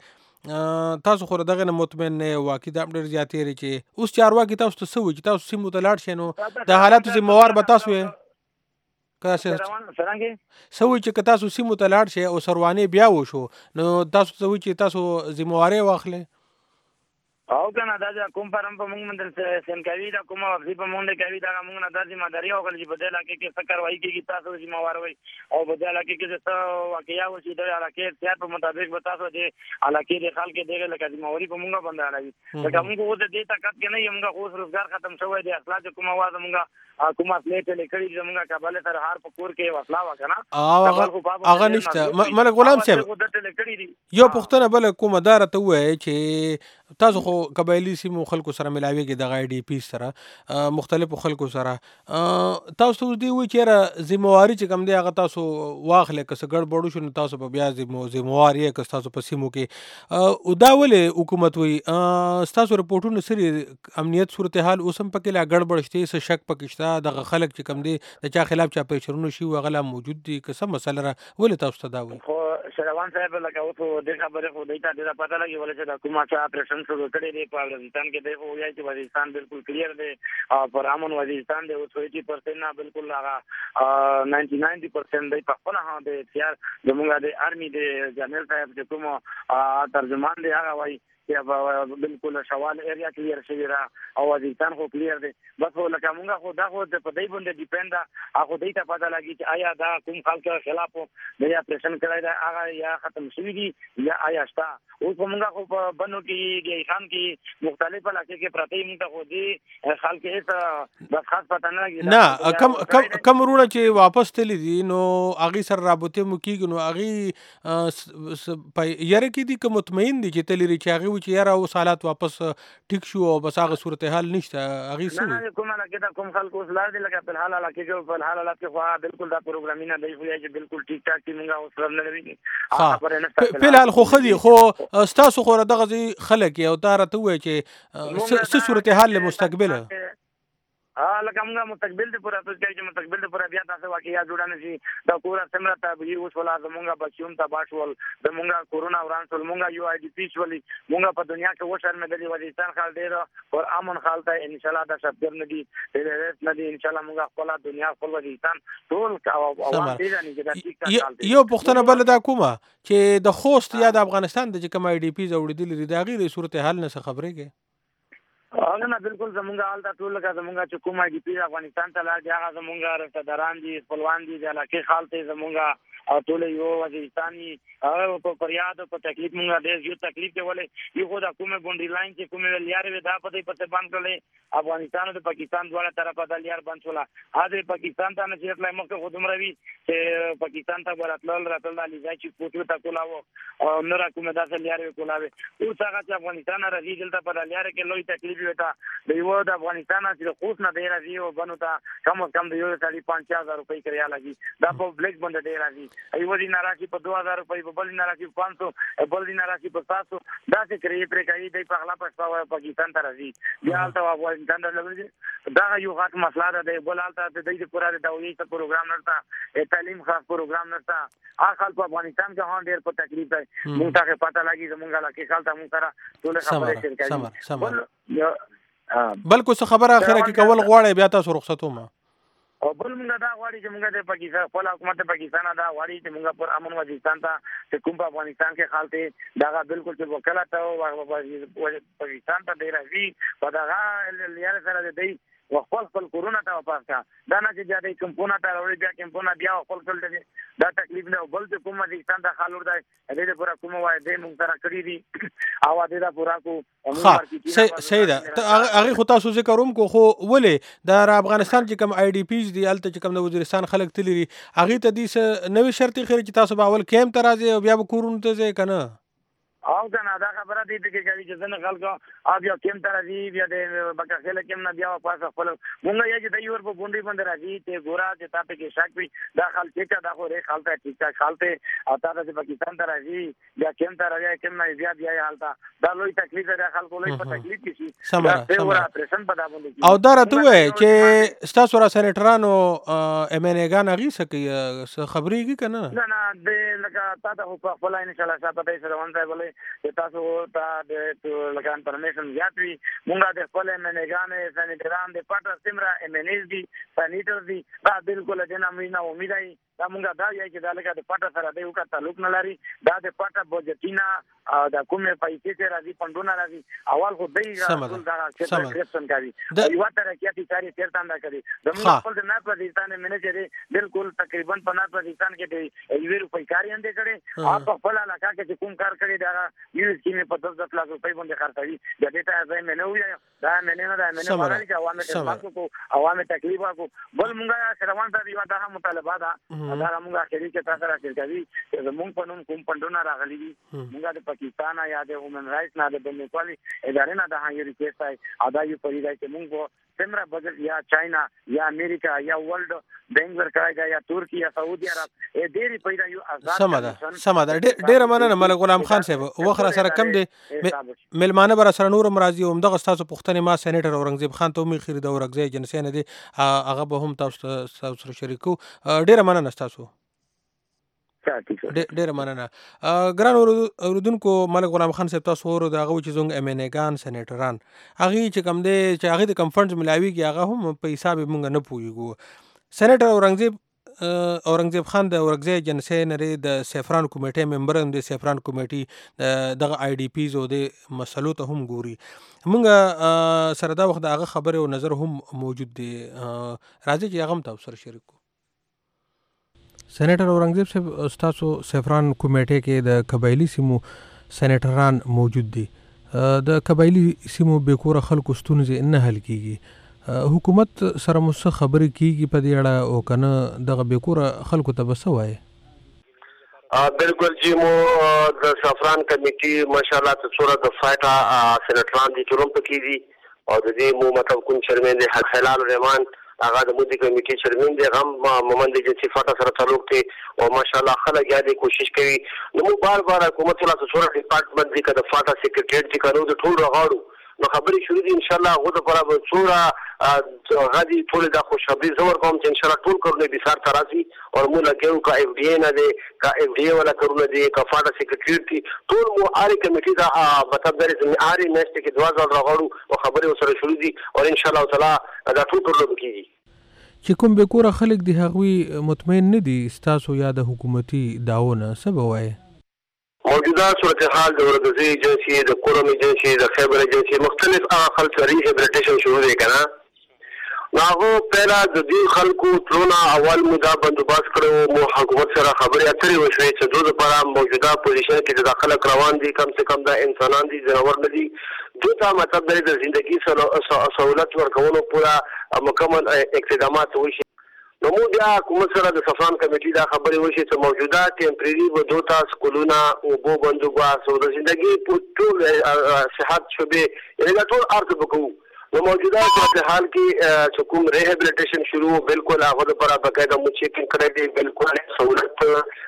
چې تاسو خو دغه نه مطمئن نه واقع دا ډیر زیاتې لري چې اوس چارواکي تاسو ته سوي چې تاسو سیمو ته لاړ شئ نو د حالات ذمہوار به تاسو کاسه سوي چې تاسو سیمو ته لاړ شئ او سروانه بیا وشو نو تاسو سوي چې تاسو ذمہواری واخلئ او کنه دا کوم پرم په موږ مندل سن کوي دا کومه وفي په مونږ کوي دا موږ نه د ذمہداري او غلطي بدل کې کې فکر وایي کې تاسو ذمہوار وي او بدل کې کې څه واقعیا وشي د علاقې اختیار په مطابق به تاسو د علاقې د خلک دغه لکه ذمہواری په مونږ باندې راځي دا موږ د دې طاقت کې نه یم موږ اوس روزګار ختم شوی دی اخلاق کومه واده موږ کومه فلیټ لیکړي زموږه کابل سره هار په کور کې وصلا وکنه هغه نشته ملک غلام صاحب یو پښتنه بل کومه دار ته وای چې تاسو خو قبایلی سیمو خلکو سره ملاویږي د غای ډي پی سره مختلفو خلکو سره تاسو دی وای چې را ذمہواری چې کم دی هغه تاسو واخلې کس ګډ بډو شنو تاسو په بیا ذمہواری کس تاسو په سیمو کې او دا ولې حکومت وای تاسو رپورټونه سری امنیت صورتحال اوسم پکې لا ګډ بډشته څه شک پکې شته دغه خلک چې کم دي د چا خلاف چا پېښرونه شي وغلا موجود دي که څه مسله را ولې تاسو ته دا وایي خو شروان صاحب لکه اوس د خبره خو دیتا د پته لګي ولې چې د حکومت څخه اپریشن شروع کړی دی په افغانستان کې دی خو یای چې وزیرستان بالکل کلیر دی او پر امن وزیرستان دی او اسی پرسنټ نه بالکل هغه نائنٹی نائن پرسنټ دی په خپل ها د اختیار زموږ د ارمی د جنرال صاحب چې کوم ترجمان دی هغه وایي یا بالکل شوال ایریا کلیر شوی را او وزیرستان خو کلیر دی بس لکه مونږه خو دا خو د پدای باندې ډیپند هغه دې ته پته لګي چې آیا دا کوم خلک خلاف دی اپریشن کړی دا هغه یا ختم شوی دی یا آیا شتا اوس مونږه خو په بنو کې خان کې مختلف علاقې کې پراته مونږ خو دې خلک هیڅ بس خاص پته نه لګي نه کم کم کم رونه چې واپس تللی دي نو اغي سره رابطه مو کیږي نو اغي یاره کې دي که مطمئن دي چې تللی چې اغي چې یاره اوس حالات واپس ټیک شو او بس هغه صورتحال نشته هغه څه نه کومه لکه دا کوم خلک اوس لار دي لکه په حال حالات کې په حال حالات کې خو بالکل دا پروګرامینګ دی خو چې بالکل ټیک ټاک دی موږ اوس سره نه لري په الحال خو خدي خو تاسو خو دغه خلک یو تاره ته وای چې څه صورتحال مستقبل ها لکه موږ مستقبل دې پورا پوښتنه چې مستقبل دې پورا بیا تاسو واقعیا جوړه نشي دا پورا سمره ته به اوس ولا زمونږه بچیوم ته باشول د مونږه کورونا ورانسول مونږه یو آی ډی پی شولې مونږه په دنیا کې و شرم دلی وزیرستان خال ډیر او امن خال ته ان شاء الله دا شپږ ندي ریس ندي ان شاء الله مونږه خپل دنیا خپل وزیرستان ټول او عوام دې نه چې دا ټیک ټاک یو پښتنه بل دا کومه چې د خوست یا د افغانستان د کوم آی ډی پی جوړېدل دي دا غیر صورتحال نه خبرېږي هغه نه بالکل زمونږه حال دا ټول لکه زمونږه چې کومه ډي پی افغانستان ته لاړ دی هغه زمونږه رشتہداران دي خپلوان دي د علاقې خال ته زمونږه او ټول یو وزیرستاني هغه په فریاد او په تکلیف مونږه ډېر یو تکلیف دی ولې یو خو د کومه بونډي لاین چې کومه لیارې ودا پته پته باندې کړلې افغانستان او پاکستان دواړه طرفه د لیار باندې ولا هغه پاکستان ته نه چې لای مخه خودم روي چې پاکستان ته وراتل راتل د لیزای چې پوتو تا کولاو او نور کومه داسې لیارې کولاوي او څنګه چې افغانستان راځي دلته په لیارې کې لوی تکلیف وتا د یو د افغانستان چې خوښ نه دی راځي او بنو ته کم از کم د یو سړي پنځه هزار روپۍ کریا لګي دا په بلیک باندې دی راځي ایو دین راشي په دوه هزار روپۍ په بل دین راشي په پانسو بل دین راشي په تاسو دا څه کوي پرې کوي د پخلا پښتو پاکستان ته راځي بیا حالت افغانستان ته لګي دا یو غټ مسله ده د بل حالت د دې پورا د دوی ته پروګرام نشته تعلیم خاص پروګرام نشته اخر په افغانستان کې هون ډېر په تکلیف ده موږ ته پته لګي زمونږه لکه خپل ته موږ سره ټول خبرې شیر کوي بلکې څه خبره اخره کې کول غواړي بیا تاسو رخصتو ما او بل موږ دا غواړي چې موږ د پاکستان خپل حکومت پاکستان دا غواړي چې موږ پر امن وزیرستان ته چې کوم په افغانستان کې حالت دا بالکل چې وکړه ته پاکستان ته ډیر راځي په دا لاره سره د دې وخپل خپل کورونا ته واپس کا دا نه چې دا د کمپونه ته وړي بیا کمپونه بیا خپل خپل دا تکلیف نه بل چې کوم افغانستان ته خالور دی دې پورا کوم وای دې موږ سره کړی دي او دې دا پورا کو ها صحیح ده هغه خو تاسو ذکر هم کو خو ولې د افغانستان چې کوم آی ډی پیز دی الته چې کوم د وزیرستان خلک تللی هغه ته دې نوې شرطي خیر چې تاسو باول کیم ته راځي او بیا به کورونه ته ځي کنه او کنه دا خبره دې کې کوي چې څنګه خلکو اب یو کیم تر راځي بیا د بکا خل کیم نه بیا واپس خپل مونږ یې چې دایور په بونډي باندې راځي ته ګورا چې تاسو کې شک وي دا خل چې دا خو ری خالته ټیک ټاک خالته او تاسو چې پاکستان ته راځي بیا کیم تر راځي کیم نه بیا بیا حالته دا لوی تکلیف ده خلکو لوی په تکلیف کې شي سمره اپریشن په دا باندې او دا راته وای چې تاسو را سېنټرانو ام ان ای ګان غي سکی خبرېږي کنه نه نه د لکه تاسو په خپل ان شاء الله شاته دې سره ونځای ولې تاسو ته د لکه انفارمیشن زیات وي مونږه د خپل منګانې سانیټران د پټه سیمرا ام ان ایز دي سانیټر دي دا بالکل جنا مینه امید ای دا مونږه دا یی چې دا لکه د پټه سره د یو کا تعلق نه لري دا د پټه بوجټینا دا کومه پیسې ته راځي پندونه راځي اول خو دای ټول دا چې کرپشن کوي یو تر کې چې کاری تیرته نه کوي د موږ خپل د نه پردیستان منیجر بالکل تقریبا په نه پردیستان کې دی یو روپۍ کاری اندې کړي اپ خپل علاقه کې کوم کار کړي دا یو سکیم په دس دس لک روپۍ باندې خرڅوي د دې ته ځای مې نه وي دا مې نه دا مې نه مالي چې عوامو ته ماکو کو عوامو تکلیف کو بل مونږه شروان ته یو دا مطالبه ده دا مونږه اخري کې تاسو راځي چې زمونږ په نوم کوم پندونه راغلي دي مونږه د پاکستان یا د هیومن رائټس نه د بنیپالي ادارې نه دا هغه ریکوست ہے ادا یو پریدا چې مونږ سمرا بجټ یا چاینا یا امریکا یا ورلد بینک ورکړای یا ترکی یا سعودي عرب ا ډېری پیدا یو آزاد سمدا سمدا ډېر مننه ملک غلام خان صاحب وخره سره کم دي ملمانه بر سره نور مرضی هم دغه تاسو پښتني ما سېنیټر اورنګزیب خان ته می خرید اورګزی جنسي نه دي هغه به هم تاسو سره شریکو ډېر مننه تاسو ډېر مننه ګران اوردونکو ملک غلام خان صاحب تاسو ورو دا غو چې زونګ ام ان ای ګان سېنیټران هغه چې کم دي چې هغه د کم فندز ملاويږي هغه هم په حساب مونږ نه پويګو سېنیټر اورنګزیب اورنګزیب خان د اورګزی جنسي نری د سیفران کمیټې ممبر هم د سیفران کمیټې دغه آی ډی پیز او د مسلو ته هم ګوري مونږ سره دا وخت هغه خبره او نظر هم موجود دي راځي چې هغه تاسو سره شریکو سېنیټر اورنګزیب صاحب تاسو سیفران کمیټې کې د قبایلی سیمو سېنیټران موجود دي د قبایلی سیمو بیکوره خلکو ستونزې نه حل کیږي حکومت سره مو څه خبرې کیږي په دې اړه او کنه دغه بیکوره خلکو ته بسوای بالکل جی مو د سفران کمیټي ماشاءالله تصوره د فایټا سېنیټران دي چې روم پکې دي او د دې مو مطلب کوم چیرمن دي حق حلال الرحمن هغه د مودي کمیټي چیرمن دي غم مومند دي چې فاټا سره تعلق دي او ماشاءالله خلک یادې کوشش کوي نو بار بار حکومت سره تصوره ډپارټمنټ دي کده فاټا سیکریټریټ دي کارو د ټول راغاړو نو خبرې شروع دي ان شاء الله غو د پره به څوره غادي ټول د خوشخبری زور کوم چې ان شاء الله ټول کارونه به سار ترازي او مو لګیو کا اف ډی ای نه دي کا اف ډی ای ولا کارونه دي کا فاټا سیکریټری ټول مو اړ کمیټي دا مطلب درې زمي اړ نشته کې دوا ځل راغړو او خبرې سره شروع دي او ان شاء الله تعالی دا ټول ټول کیږي چې کوم به کور خلک دی هغوی مطمئن نه دي ستاسو یا د حکومتي داونه سبا وای موجوده صورتحال د ورغزي ایجنسی د کورم ایجنسی د خیبر ایجنسی مختلف هغه خلک ریهابلیټیشن شروع دي کنه ناغو پہلا د دې خلکو تلونه اول مودا بندوبست کړو مو حکومت سره خبرې اترې وشوي چې دوی لپاره موجوده پوزیشن کې د خلک روان دي کم سے کم د انسانان دي جنور نه دي دوی ته مطلب د ژوندۍ سہولت ورکولو پورا مکمل اقدامات وشي نو مو بیا حکومت سره د سفران کمیټي دا خبرې وشي چې موجوده ټیمپرری ودوتا سکولونه او بو بندوبست او د ژوندۍ په ټول صحت شوبې یعنی ټول ارث وکړو نو موجوده صورتحال کې کوم ریهابلیټیشن شروع بالکل هغه لپاره باقاعده مو چیکینګ کړی دی بالکل سہولت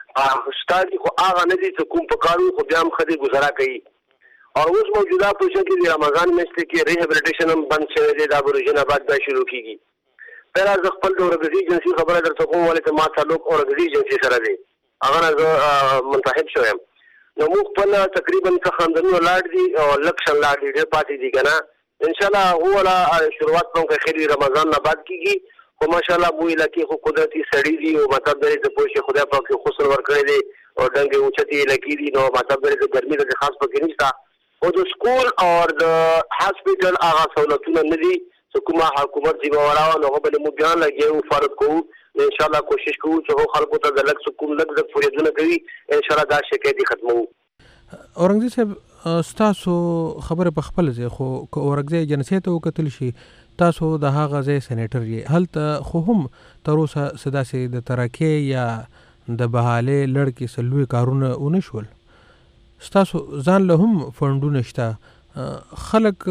ستادي خو هغه نه دي چې کوم په کارو خو بیا هم ښه دي گزاره کوي. او اوس موجوده پوزیشن کې د رمضان میاشت کې ریهابلیټیشن هم بند شوی دی، دا به روژې نه بعد بیا شروع کېږي. پیرا زه خپل د اورګزي ایجنسي خبره درته کوم، ولې چې ما تعلق اورګزي ایجنسي سره دی، هغه نه زه منتخب شویم. نو موږ خپل تقریبا څه خندنونه لاړ دي او لکشن لاړ دي، ډېر پاتې دي که نه. انشاءالله اوله شروعات به هم که خیلی رمضان نه بعد کېږي، خو ماشاءالله مو علاقې خو قدرتي سړي دي او مطلب دی چې پوه شي خدای پاک یې حسن ورکړی دی او ډنګې اوچتې علاقې دي، نو مطلب دی چې ګرمي داسې خاص پکې نشته. او د سکول او د هاسپیټل هغه سهولتونه نه دي چې کومه حکومت ذمهواره وه، نو هغه به مو بیا لګیا فرض کوو. انشاءالله کوشش کوو چې هغو خلکو ته د لږ څه کوم لږ لږ فریادونه کوي، انشاءالله دا شکایت یې ختموو. اورنګزي صاحب ستاسو خبره په خپل ځای، خو که اورنګزي ایجنسۍ ته وکتل شي تاسو د هغه ځای سینیټر یې، هلته خو هم تر اوسه څه داسې د ترقۍ یا د بحالۍ لړ کې څه لوی کارونه ونه شول. ستاسو ځان له هم فنډونه شته، خلک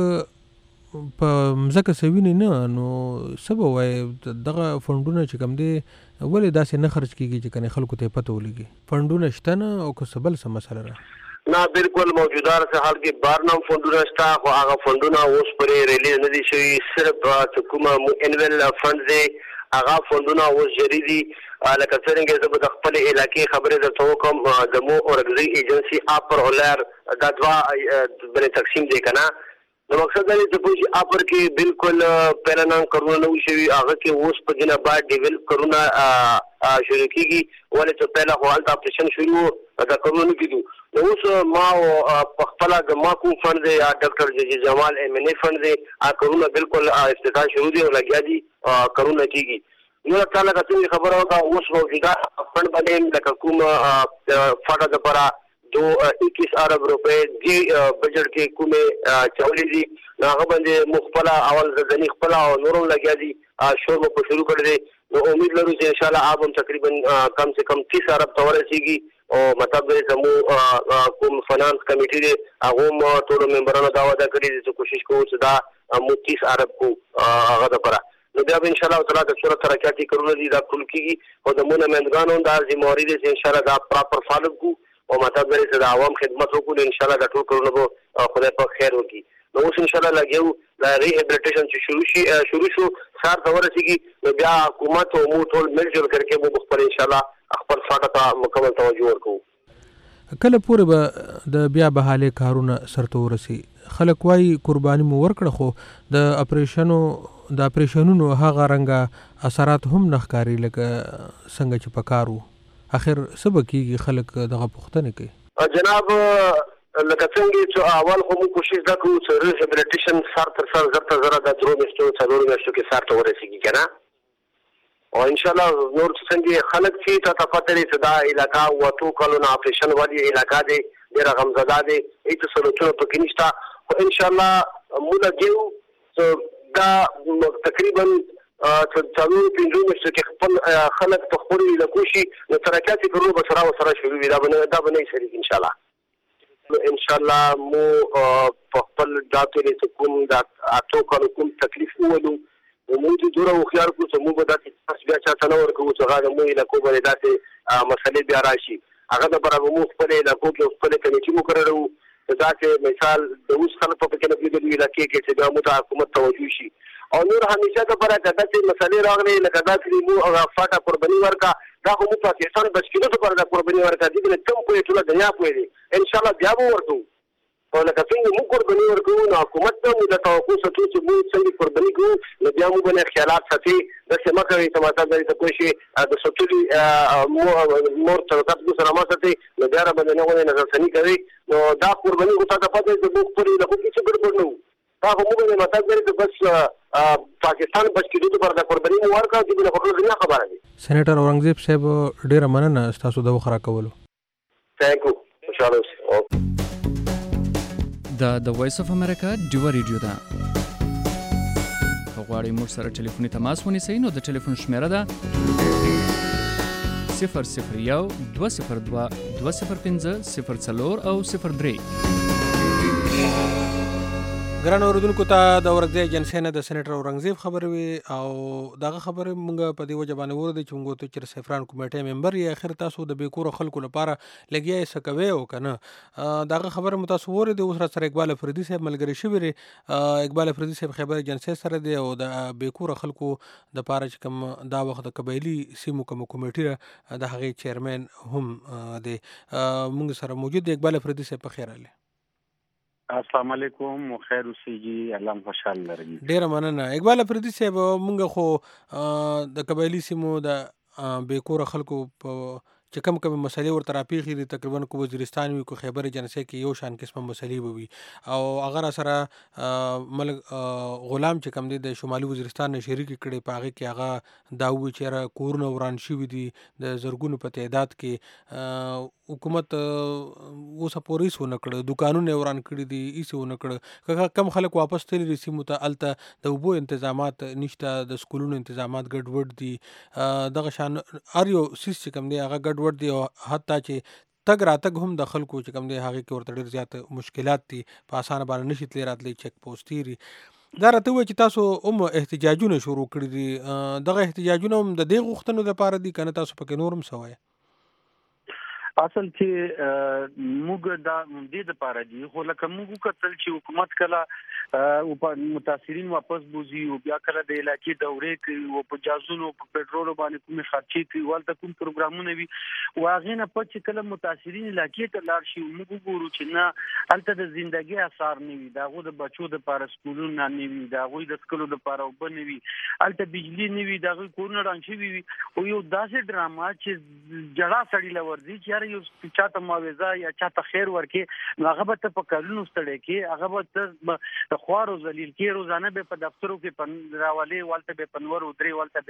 په مځکه څه ویني نه، نو څه به وایي دغه فنډونه چې کوم دی ولې داسې نه خرج کېږي چې کنې خلکو ته یې پته ولګي؟ فنډونه شته نه او که څه بل څه مسله ده؟ نه بالکل موجوده حال کې بار نام فنډونه شته، خو هغه فنډونه اوس پرې ریلیز نه دي شوي. صرف چې کومه انویل فنډ دی هغه فنډونه اوس جاري دي. لکه څرنګه زه به د خپلې علاقې خبرې درته وکړم، د مو اورګزي ایجنسي اپر او لیر دا دوه بلې تقسیم دی که نه. نو مقصد دا دی چې پوه شي اپر کې بالکل پهله نام کارونه نه وي شوي، هغه کې اوس په دې نه بعد ډیولپ کارونه شروع کېږي، ولې چې پهله خو هلته اپریشن شروع و دا کارونه نه کېدو. نو اوس ما په خپله د ما کوم فنډ دی یا ډاکټر ججي جمال ایم ان اے فنډ دی، هغه کارونه بالکل افتتاح شروع دي او لګیا دي کارونه کېږي. نو تا لکه څنګه خبره وکړه اوس موجوده فنډ باندې لکه کوم فاټا دپاره دو اکیس ارب روپے دی بجٹ کې کومې چولې دي، نو هغه باندې مو خپله اول زدني خپله او نور هم لګیا دي، شور مو په شروع کړی دی. نو امید لرو چې انشاءالله آپ هم تقریبا کم سے کم تیس ارب ته ورسېږي، او مطلب دی چې مو کوم فنانس کمیټي دی هغو هم ټولو ممبرانو دا وعده کړې دي چې کوشش کوو چې دا مو تیس ارب کو هغه دپاره. نو بیا به انشاءالله تعالی د څومره ترقیاتي کارونه دي دا ټول کېږي، او د مو نمایندګانو هم دا ذمهواري دی چې انشاءالله دا پراپر فالو کړو او مطلب دی چې د عوام خدمت وکړو. انشاءالله دا ټول کارونه به خدای پاک خیر وکړي. نو اوس انشاءالله لګیا یو د ریهابلیټیشن چې شروع شي شروع شو سهار ته ورسېږي، نو بیا حکومت او موږ ټول مل جل کړکې موږ خپل انشاءالله خپل فاټه ته مکمل توجه ورکوو. کله پورې به د بیا بحالۍ کارونه سرته ورسي؟ خلک وایي قرباني مو ورکړه، خو د اپریشنو د اپریشنونو هغه رنګه اثرات هم نه ښکاري لکه څنګه چې په کار وو. اخر څه به کېږي؟ خلک دغه پوښتنې کوي. جناب لکه څنګه چې اول خو موږ کوشش دا کوو چې ریهابلیټیشن سر تر سر زر تر زره د درو میاشتو څلورو میاشتو کې سر ته ورسېږي که نه، او انشاءالله نور څنګه خلک چې ته ته پته لري چې دا علاقه اووه اتو کالو نه اپریشن والي علاقه دی، ډېره غمزده دی، هېڅ سهولتونه پکې نشته. خو انشاءالله موږ لګیا یو چې دا تقریبا څلورو پنځو میاشتو کې خپل خلک په خپلو علاقو شي، نو ترقیاتي کارونه به سره ورسره شروع وي، دا به نه یې سړېږي انشاءالله. انشاءالله مو په خپل دا کې چې کوم د اتو کالو کوم تکلیف وولو، موږ دې دومره هوښیار کړو چې موږ به داسې بیا چا ته نه ورکوو چې هغه د مو علاقو باندې داسې مسلې بیا راشي. هغه دپاره به موږ خپلې علاقو کې خپلې کمیټي مقرروو چې داسې مثال د اوس خلک په پکې نه پرېږدي علاقې کې چې بیا موږ ته حکومت توجه شي. او نور همیشه دپاره که داسې مسلې راغلې لکه داسې موږ هغه فاټه قرباني ورکړه، دا خو موږ پاکستان بچ کېدو دپاره دا قرباني ورکړه، دې کې کم پوهې ټوله دنیا پوهې دی، انشاءالله بیا به ورکوو. او لکه څنګه موږ قرباني ورکوو، نو حکومت ته موږ د توقع ساتو چې موږ څنګه قرباني کوو، نو بیا موږ باندې خیالات ساتي، داسې مه کوئ چې مطلب دی چې پوه شي د ساتلي مور طبقات مو سره مه ساتئ، نو بیا راباندې نه غواړئ نظرثني کوئ. نو دا قرباني خو تا ته پته دی چې موږ خپلې علاقو کې څه ګډوډ نه وو، دا خو موږ باندې مطلب دی چې بس پاکستان بچ کېدو دپاره دا قرباني مو ورکړه، دې باندې خو ټوله دنیا خبره دی. سینیټر اورنګزیب صاحب ډېره مننه ستاسو د وخت راکولو. تھینک یو. خوشحاله اوسئ. دا د وایس اف امریکا ډیوه ریډیو ده. که غواړئ موږ سره ټلیفوني تماس ونیسئ نو د ټلیفون شمیره ده صفر صفر یو دوه صفر دوه دوه صفر پنځه صفر څلور او صفر درې. ګران اوریدونکو ته د ورځې ایجنسی نه د سېنیټر اورنګزیب خبرې وي او دغه خبرې مونږ په دې وجه باندې وردی چې مونږ ته چې سفران کمیټې ممبر یې اخر تاسو د بیکور خلکو لپاره لګیا یې سکوي او کنه دغه خبره مو تاسو وردی اوس را سره اقبال افریدي صاحب ملګری شوی ری اقبال افریدي صاحب خبر ایجنسی سره دی او د بیکور خلکو د پاره چې کوم دا وخت د قبایلی سیمو کوم کمیټې د هغه چیرمن هم دی مونږ سره موجود دی اقبال افریدي صاحب په خیر علي السلام علیکم خیر اوسئ جی الله خوشحال لري ډیر مننه اقبال افریدي صاحب مونږ خو د قبایلی سیمو د بیکور خلکو په چې کم کم مسلې ورته راپیښې دي تقریبا کو وزیرستان وي کو خیبر ایجنسی کې یو شان قسمه مسلې به وي او هغه سره ملک غلام چې کم دی د شمالي وزیرستان نه شریک کړي په هغه کې هغه دا وی چې کورونه وران شوي دي د زرګونو په تعداد کې حکومت اوس پولیس ونه کړ دکانونه وران کړي دي ایسه ونه کړ کم خلک واپس تللی سیمو ته الته د وبو تنظیمات نشته د سکولونو تنظیمات ګډوډ دي دغه شان ار یو سیس چې کم دی هغه ګډوډ دي او حتی چې تګ راتګ هم د خلکو چې کم دی هغه کې ورته ډېر زیات مشکلات دي په اسانه باندې نشي تللی راتلی چک پوسټ تیری دا راته وایي چې تاسو هم احتجاجونه شروع کړي دي دغه احتجاجونه هم د دې غوښتنو لپاره دي کنه تاسو پکې نور هم سوای اصل چې موږ دا دې د پاره دي خو لکه موږ کتل چې حکومت کله او په متاثرین واپس بوزي او بیا کله د علاقې دورې کوي او په جازونو په پټرول باندې کومې خرچې کوي ولته کوم پروګرامونه وي واغې نه پد چې کله متاثرین علاقې ته لاړ شي موږ ګورو چې نه الته د ژوندۍ اثر نه وي داغه د بچو د پاره سکولونه نه وي داغه د سکولو د پاره وب نه وي الته بجلی نه وي داغه کورونه رانشي وي او یو داسې ډراما چې جړه سړی لورځي چې یو چاته معاوضه یا چاته خیر ورکې هغه به ته په کلونو ستړی کې هغه به ته خوار او ذلیل کې روزانه به په دفترو کې راولي ولته به پنور او درې ولته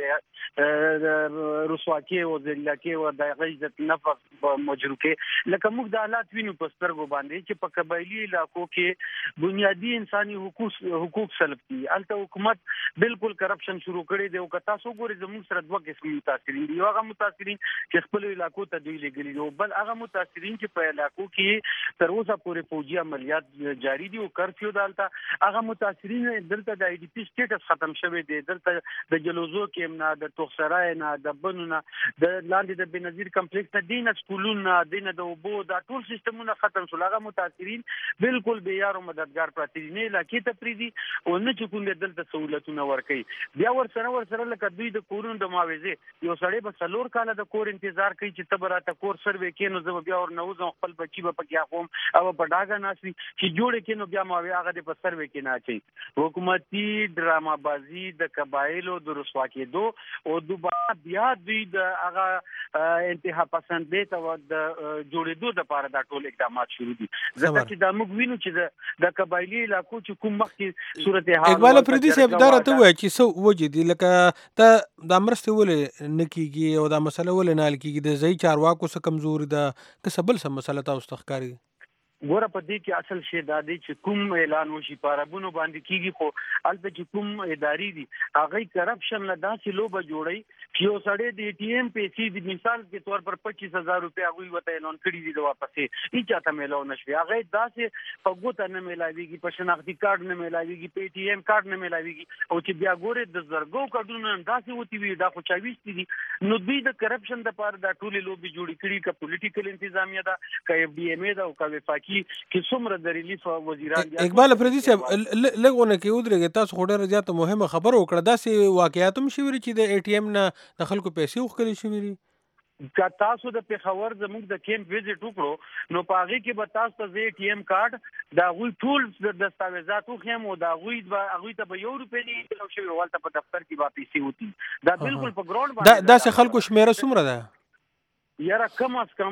به رسوا کې او ذلیل کې او د عزت نفس مجرو کې لکه موږ د حالات وینو په سترګو باندې چې په قبایلی علاقو کې بنیادی انساني حقوق حقوق سلب دي الته حکومت بالکل کرپشن شروع کړي دی او که تاسو ګورئ زموږ سره دوه قسم متاثرین دي هغه متاثرین چې خپل علاقو ته دوی لګلي دي بل هغه متاثرین چې په علاقو کې تر اوسه پورې فوجي عملیات جاری دي او کرفیو دالته هغه متاثرین دلته د آی ډی پی سټیټس ختم شوی دی دلته د جلوزو کې نه د توخسرای نه د بنونه د لاندې د بنظیر کمپلیکس نه دینه سکولونه دینه د وبو د ټول سیستمونه ختم شول هغه متاثرین بالکل بے یار او مددگار پراتی نه علاقې ته پریدي او نه چې کوم دلته سہولتونه ورکړي بیا ور سره ور سره لکه دوی د کورونو د معاوضه یو سړی به څلور کاله د کور انتظار کوي چې تبراته کور سروې کې نو زه بیا ور نوځم خپل بچي به پکې اخوم او په ډاګه ناسي چې جوړ کې نو بیا ماوي هغه د په سروې کې نه اچي حکومتي ډراما بازی د قبایلو د رسوا کېدو او دوباره بیا دوی د هغه انتها پسند دي ته د جوړېدو د لپاره د ټول اقدامات شروع دي ځکه چې د موږ وینو چې د قبایلی علاقو چې کوم مخکې صورتحال اقبال افریدي صاحب دا راته وایي چې څه وجه دي لکه ته د مرستې ولې نه کیږي او دا مسله ولې نه حل کیږي د ځای چارواکو څخه کمزوري ده که څه بل څه مسله تاسو ته ښکاري ګوره په دې کې اصل شی دا دی چې کوم اعلان وشي پارابونو باندې کیږي خو البته چې کوم ادارې دي هغه کرپشن له داسې لوبه جوړي چې یو سړی د ای ټي ایم پیسې د مثال کې تور پر پچیس هزار روپیا هغه وته اعلان کړی دي د واپسې هیڅ چاته میلاو نشوي هغه داسې په ګوته نه میلاويږي په شناختی کارت نه میلاويږي په ای ټي ایم کارت نه میلاويږي او چې بیا ګوره د زرګو کډونه داسې وتی وي دا خو چاويستي دي نو دوی د کرپشن د پاره د ټولې لوبي جوړی کړي ک پولیټیکل انتظامیه دا ک اف ډی ایم ای دا او ک وفاقي کې څومره د ریلیف وزیران اقبال افریدي صاحب لګونه کې ودرېږي تاسو خو ډېر زیات مهمه خبره وکړه داسې واقعیت هم شوي چې د ای ټي ایم نه د خلکو پیسې وښکلې شوي دي که تاسو د پیښور زموږ د کیمپ ویزټ وکړو نو په هغه کې به تاسو ته ای ټي ایم کارت دا غوي ټول د دستاویزات خو هم او دا غوي هغه ته به یو روپۍ نه لو شوی ولته په دفتر کې به پیسې وتی دا بالکل په ګراوند باندې دا څه خلکو شمیره څومره ده یاره کم از کم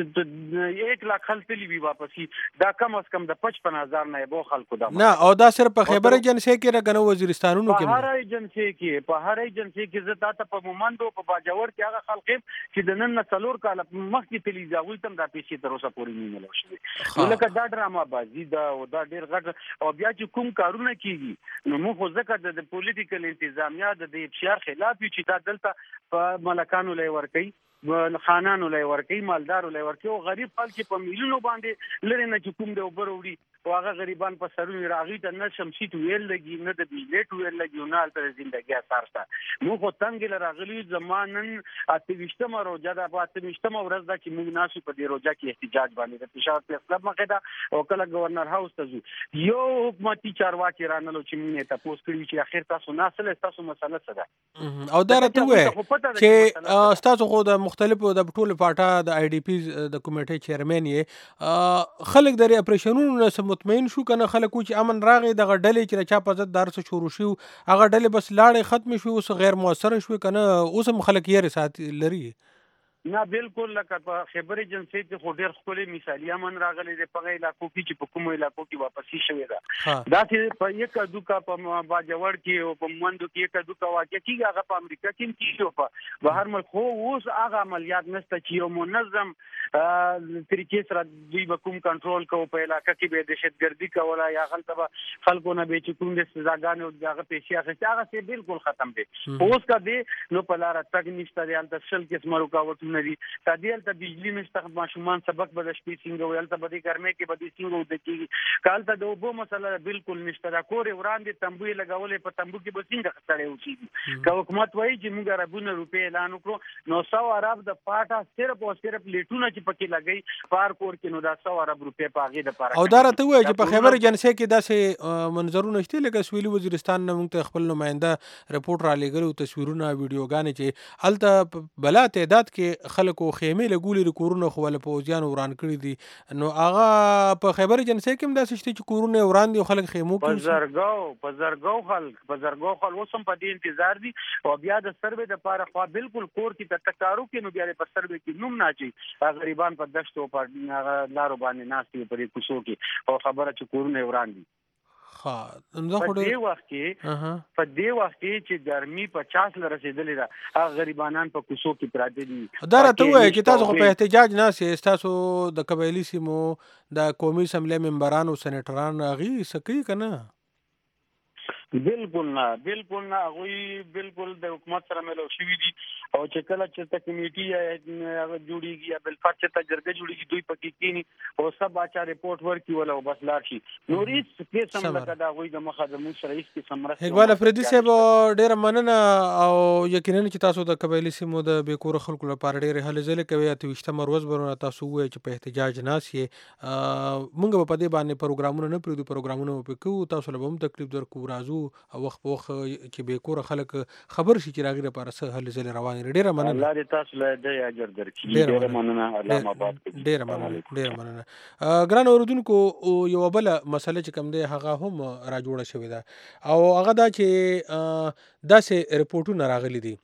چې یک لاک خلک تلی وی واپسی دا کم از کم د پچپن هزار نه به خلکو دا نه او دا صرف په خیبر ایجنسی کې راغنو وزیرستانونو کې په هر ایجنسی کې په هر ایجنسی کې زه تاسو په مومندو په باجوړ کې هغه خلک چې د نن څلور کال مخکې تلی ځاوي تم دا پیسې تر اوسه پورې نه ملو شي لکه دا ډراما بازی دا او دا ډیر غټ او بیا چې کوم کارونه کیږي نو موږ ځکه د پولیټیکل انتظامیه د افشار خلاف چې دا دلته په ملکانو لای ور کوي خانانو لای ورکی مالدارو لای ورکی او غریب خلک په میلیونو باندې لری نه چې کوم دی وبر وړي او هغه غریبان په سرونو راغی ته نه شمشي ویل لګي نه د بجلی ویل لګي نه تر ژوندۍ اثر شته مو خو څنګه لراغلی زمانن اتويشتمه روزه ده په اتويشتمه ورځ ده چې موږ ناسو په دې روزه کې احتجاج باندې د پېښور پریس کلب مخه ده او کله گورنر هاوس ته ځو یو حکومتي چارواکي رانلو چې موږ ته پوسټ کړی چې اخر تاسو ناسل تاسو مسله څه ده او دا راته وې چې تاسو خو د مختلفو د ټولو پارټا د آی ډي پی د کمیټې چیرمن یې خلک د اپریشنونو سره مطمئن شو کنه خلک چې امن راغی د غډلې چې چا په ځد درس شروع شو هغه ډلې بس لاړې ختم شو اوس غیر موثر شو کنه اوس هم خلک یې رسات لري نه بالکل لکه په خبر ایجنسی کې خو ډېر خپل مثالي امن راغلي د پغې علاقو کې چې په کومو علاقو کې واپسی شوې ده دا چې په یک دوکا په باجوړ کې او په مندو کې یک دوکا واقع کیږي هغه په امریکا کې کیږي په بهر ملک خو اوس هغه عملیات نشته چې یو منظم طریقې سره دوی به کوم کنټرول کوي په علاقه کې به دهشتګردي کوله یا غلطه خلکو نه به چې کوم د سزاګانې او دغه پیسې اخیستي هغه څه بالکل ختم دي اوس کا دي نو په لار تک نشته دی البته شل کې سمرو کاوت نری تدیل ته بجلی نشته ماشومان سبق به د شپې څنګه ویل ته به د ګرمۍ کې به د څنګه ود کیږي کال ته د وبو مسله بالکل نشته دا کور وړاندې تنبوی لګولې په تنبو کې به څنګه خسړې وشي که حکومت وایي چې موږ عربونه روپې اعلان وکړو نو سو عرب د پاټه صرف او صرف لیټونه چې پکې لګي پار کور کې نو دا سو عرب روپې پاغې د پاره او دا راته وایي چې په خبر ایجنسی کې داسې منظرونه شته لکه سویلي وزیرستان نه موږ ته خپل نماینده رپورټ را لګلو تصویرونه ویډیوګانې چې الته بلا تعداد کې خلکو خیمه لګولې کورونه خو ول پوزیان وران کړی دي نو هغه په خبر ایجنسی کې هم داسې شته چې کورونه وران دي خلک خیمو کې په زرګاو په زرګاو خلک په زرګاو خلک اوسم په دې انتظار دي او بیا د سروې د پاره خو بالکل کور کې تکارو کې نو بیا په سروې کې نوم ناچي غریبان په دشتو په لارو باندې ناشتي په کوڅو کې او خبره چې کورونه وران دي ها نو خو دې وخت کې په دې وخت کې چې ګرمي پچاس ل رسیدلې ده هغه غریبانان په کوڅو کې پراته دي دا راته وایي چې تاسو خو په احتجاج نه سي تاسو د قبایلی سیمو د قومي اسمبلی ممبرانو سېنیټران غي سکی کنه بالکل نه بالکل نه غوي بالکل د حکومت سره ملو شوی دي او چې کله چې ته کمیټي هغه جوړیږي یا بل فرض ته جرګه جوړیږي دوی پکې کینی او سب اچا ریپورت ورکي ولا بس لار شي نوري څه سم لکه دا غوي د مخه د مون سره هیڅ سمرسته اقبال افریدي صاحب ډیر مننه او یقینا چې تاسو د قبایلی سیمو د بیکور خلکو لپاره ډیر هلې ځلې کوي ته وشته مروز برونه تاسو وایي چې په احتجاج ناس یې مونږ په دې باندې پروګرامونه نه پریدو پروګرامونه په کو تاسو له هم تکلیف درکو راځو او وخت په وخت چې به کور خلک خبر شي چې راغی لپاره سه هل زل روان ډیره مننه الله دې تاسو له دې اجر درکړي ډیره مننه الله آباد کړي ډیره مننه ډیره مننه ګران اوردونکو یو بل مسله چې کوم دی هغه هم را جوړه شوې ده او هغه دا چې داسې رپورټونه راغلي دي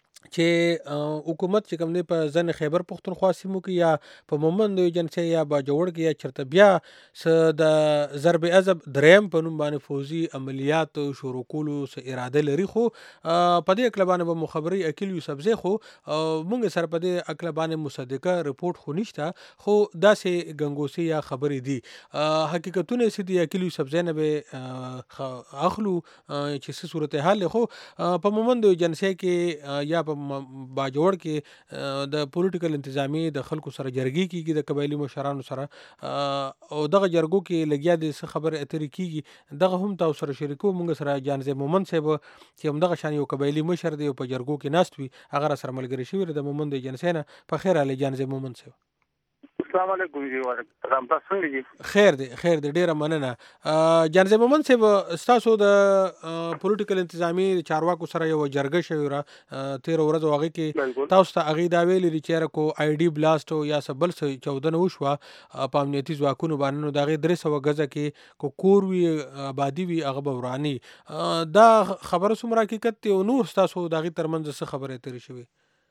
چې حکومت چې کوم دی په ځن خیبر پختونخوا سیمو کې یا په مومند ایجنسی یا باجوړ کې یا چرته بیا س د ضرب عذاب دریم په نوم باندې فوزي عملیات شروع کولو س اراده لري خو په دې اکلبانه به مخبري اکیل یوسفزی خو مونږ سره په دې اکلبانه مصدقه رپورت خو نشته خو داسې غنګوسی یا خبرې دي حقیقتونه سدي اکیل یوسفزی نه به اخلو چې څه صورتحال خو په مومند ایجنسی کې یا باجوړ کې د پولیټیکل انتظامی د خلکو سره جرګي کیږي د قبایلی مشرانو سره او دغه جرګو کې لګیا د څه خبر اترې کیږي دغه هم تاسو سره شریکو مونږ سره جانزه مومند صاحب چې هم دغه شان یو قبایلی مشر دی په جرګو کې ناست وي هغه سره ملګری شوی د مومند جنسینه په خیر علي جانزه مومند صاحب السلام علیکم جی وعلیکم تاسو څنګه دي خیر دی خیر دی ډیره مننه جانزه مومند صاحب تاسو د پولیټیکل انتظامی چارواکو سره یو جرګه شوی را تیر ورځ واغې کې تاسو ته اغي دا ویل لري چې کو آی ډي بلاست یا سبل چودنه وشو په امنیتي ځواکونو باندې نو دا غي درې سو غزه کې کو کور وی آبادی وی هغه ورانی دا خبره سم حقیقت او نور تاسو دا غي ترمنځ څه خبره ترې شوی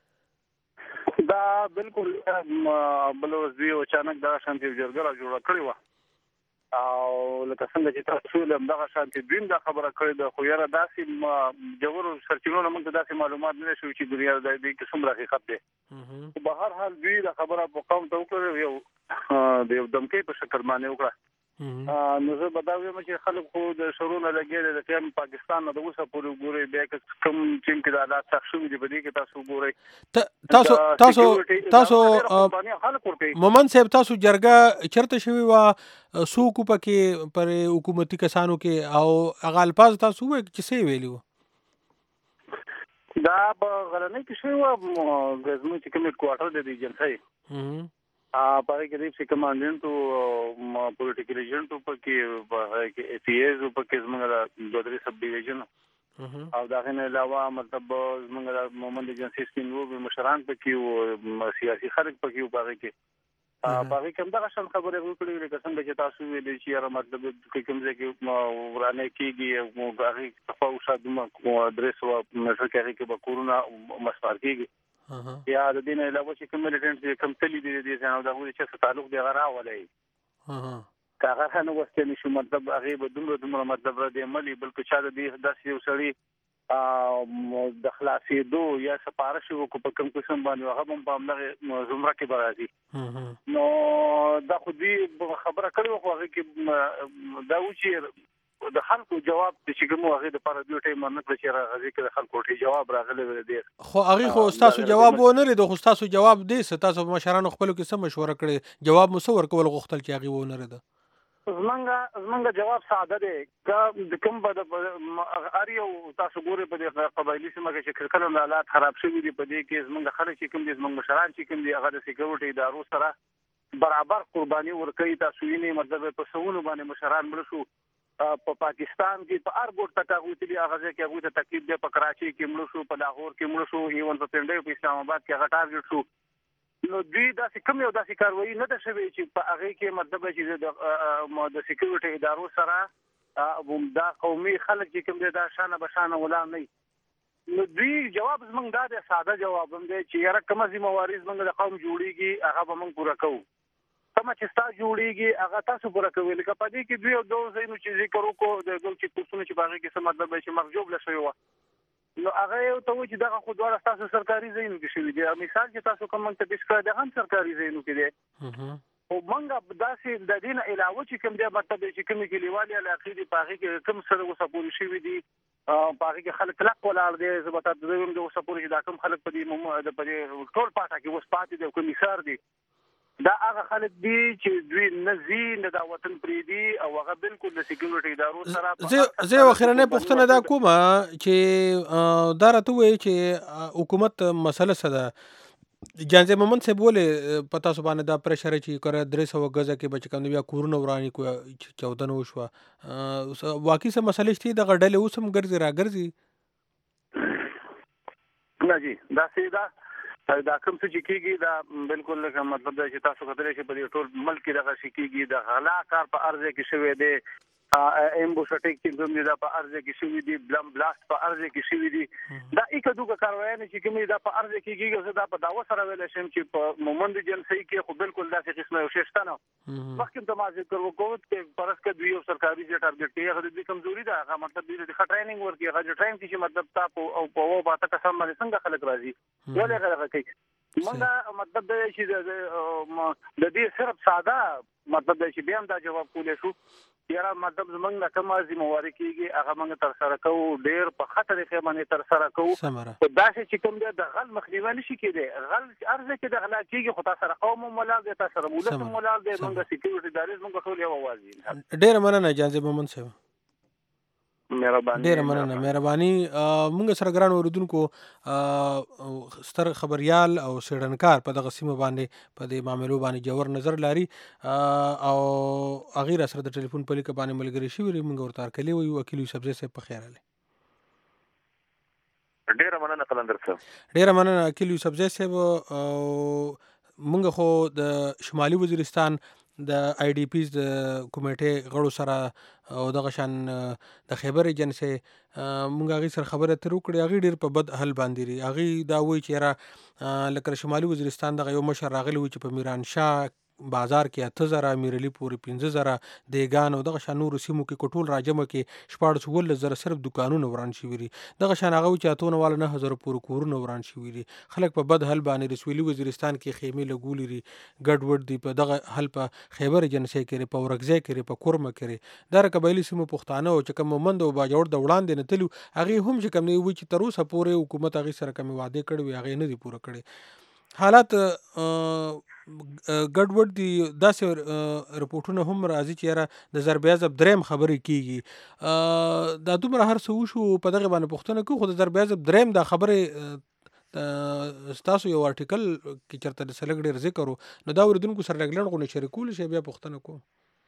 دا بالکل بلوزي او اچانک دا شانتي جرګه جوړه کړې و او لکه څنګه چې تاسو له دغه شانتي دین دا خبره کړې ده خو یاره داسې جوړو سرچینو موږ ته داسې معلومات نه شو چې دنیا د دې قسم حقیقت ده په هر حال دوی دا خبره په قوم ته وکړه یو د یو دمکې په شکل باندې وکړه نو زه به دا وایم چې خلک خو د شرونه لګېدل د ټیم پاکستان نه د اوسه پورې ګوري بیا کوم ټیم کې د حالات سخت شوي دي په دې کې تاسو ګورئ تاسو تاسو تاسو مومن صاحب تاسو جرګه چرته شوي وه څوک پکې پر حکومتي کسانو کې او هغه الفاظ تاسو ووایئ چې څه یې ویلي وو دا په غرنۍ کې شوي وه زموږ چې کوم هیډکواټر دی د ایجنسۍ په هغې کې دی کمانډنټ و پولیټیکل ایجنټ و پکې په هغې کې ای پي ایز و پکې زموږ د دوه درې سب ډیویژن او د هغې نه علاوه مطلب زموږ د مومند ایجنسۍ سپین لوبې مشران پکې و سیاسي خلک پکې و په هغې کې په هغې کې همدغه شان خبرې وکړې لکه څنګه چې تاسو ویلې چې یاره مطلب کوم ځای کې ورانۍ کېږي هغې خوا وشا دومره درې سوه میټر کې هغې کې به کورونه مسمار کېږي یا د دې نه علاوه چې کوم ملیټنټ چې کوم تلي دي د دې ځای نه د هغوی چې څه تعلق دی هغه راولی که هغه ښه نه وستی نه شو مطلب هغې به دومره دومره مطلب رد عمل وي بلکې چا د دې داسې یو سړي د خلاصېدو یا سپاره شي وکړو په کوم قسم باندې هغه به هم په همدغې زمره کې به راځي نو دا خو دوی خبره کړې وه خو هغې کې دا و چې د خلکو جواب چې کوم هغې دپاره دوی ټایم ورنه کړه چې هغې کې د خلکو ټی جواب راغلی و ډېر خو هغې خو ستاسو جواب ونه لید خو ستاسو جواب دی څه تاسو په مشرانو خپلو کې څه مشوره کړې جواب مو څه ورکول غوښتل چې هغې ونه لیده زمونږ زمونږ جواب ساده دی که د کوم به د هر یو تاسو ګورئ په دې قبایلي سیمه کې چې کله حالات خراب شوي دي په دې کې زمونږ خلک چې کوم دي زمونږ مشران چې کوم دي هغه د سیکیورټي ادارو سره برابر قرباني ورکوي تاسو وینئ مطلب په سوونو باندې مشران مړه شو په پاکستان کې په هر ګوټ تک هغوی تلي هغه ځای کې هغوی ته تکلیف دی په کراچۍ کې مړه شو په لاهور کې مړه شو ایون په پنډۍ په اسلام آباد کې هغه ټارګېټ شو نو دوی داسې کوم یو داسې کاروایي نه ده شوې چې په هغې کې مطلب چې د سیکیورټي ادارو سره دا قومي خلک چې کوم دی دا شانه به شانه ولاړ نه نو دوی جواب زموږ دا دی ساده جواب هم دی چې یاره کومه ذمهواري زموږ د قوم جوړېږي هغه به موږ پوره کوو کومه چې ستا جوړېږي هغه تاسو پوره کوئ لکه په دې کې دوی یو ډول ځایونو چې ذکر وکړو د کوم چې کورسونه چې په هغې کې څه مطلب دی چې مرجوبله شوې وه نو هغه یو ته وایي چې دغه خو دواړه ستاسو سرکاري ځایونو کې شوي دي مثال چې تاسو کوم موږ ته پیش کړی دی هم سرکاري ځایونو کې دی خو موږ داسې د دې نه علاوه چې کوم دی مطلب چې کومې کلیوالي علاقې دي په هغې کې کوم سره اوسه پورې شوي دي په هغې کې خلک کلک ولاړ دی زه به تاسو وایم د اوسه پورې چې دا کوم خلک په دې ټول پاټه کې اوس پاتې دی او کوم ایثار دي دا هغه خلک دي چې دوی نه ځي نه دا وطن پرېږدي او هغه بالکل د سیکیورټي ادارو سره زه یو اخرنۍ پوښتنه دا کومه چې دا راته ووایي چې حکومت مسله څه ده جان زه مومند صاحب ولې په تاسو باندې دا پرېشر چې کره درې سوه ګزه کې به چې کوم بیا کورونه ورانې کړو چاودنه وشوه واقعي څه مسلې شته دغه ډلې اوس هم ګرځي راګرځي نه جي داسې ده دا کوم څه چې کېږي دا بالکل لکه مطلب دا چې تاسو کتلی شئ په دې ټول ملک کې دغه شي کېږي د غلا کار په هر ځای کې شوی دی ایمبوس اټیک چې کوم دي دا په هر ځای کې شوي دي بلم بلاست په هر ځای کې شوي دي دا ایکه دوکه کاروایانې چې کوم دي دا په هر ځای کې کېږي زه دا په دعوه سره ویلی شم چې په مومند ایجنسۍ کې خو بالکل داسې قسمه یو شی شته نه مخکې ته ما ذکر وکړو چې فرض که دوی یو سرکاري ځای ټارګېټ کوي هغه د دوی کمزوري ده هغه مطلب دوی ته ښه ټریننګ ورکړي هغه ټرین کړي چې مطلب تا په اوه به اته کسان باندې څنګه خلک راځي ولې هغه دغه کوي منګه مطلب دا چې د دې صرف ساده مطلب دا چې بیا هم دا جواب کولی شو یاره مطلب زموږ نه کومه ذمهواري کېږي هغه موږ ترسره کوو ډېر په ښه طریقې باندې ترسره کوو خو داسې چې کوم دی د غل مخنیوی نه شي کېدی غل هر ځای کې د غلا کېږي خو تا سره قوم هم ولاړ دی تا سره ولس هم ولاړ دی موږ سیکیورټي ادارې زموږ ټول یو اواز دي ډېره مننه جان زه مومند صاحب مهرباني ډېره مننه مهرباني موږ سره ګران اورېدونکو ستر خبریال او څېړنکار په دغه سیمه باندې په دې معاملو باندې جوور نظر لري او هغې را سره د ټلیفون په لیکه باندې ملګري شوي دي موږ ورته هرکلی وایو وکیل یوسفزی صاحب په خیر راغلی ډېره مننه قلندر صاحب ډېره مننه وکیل یوسفزی صاحب موږ خو د شمالي وزیرستان د آی ډي پیز د کمیټې غړو سره او دغه شان د خیبر ایجنسۍ موږ هغې سره خبرې اترې وکړې هغې ډېر په بد حل باندې دي هغې دا وایي چې یاره لکه شمالي وزیرستان دغه یو مشر راغلی وي چې په میران شاه بازار کې اته زره میرلی پورې پنځه زره دیګان او دغه شان نورو سیمو کې کټول راجمه کې شپاړس ولس زره صرف دکانونه وران شوي دي. دغه شان هغه چې اتونه والا نه هزاره پورې کورونه وران شوي دي. خلک په بد حل باندې د سویلي وزیرستان کې خیمې لګولې دي، ګډ وډ دي، په دغه حل په خیبر ایجنسۍ کې په ورکځای کې په کورمه کې دا قبایلي سیمو پښتانه او چې کوم مومند او باجوړ د وړاندې نه تلو هغه هم چې کوم نه وي چې تر اوسه پورې حکومت هغه سره کوم وعده کړی وي هغه نه دي پوره کړی. حالات ګډوډ دي. داسې رپورټونه هم راځي چې یاره د ضرب دریم خبرې کیږي. دا دومره هر څه وشو په دغه باندې پوښتنه کوو، خو د ضرب دریم دا خبرې ستاسو یو آرټیکل کې چرته د سلګ ډېر ذکر نو دا اوریدونکو سره لګلن غو نه شریکول شي بیا پوښتنه کوو.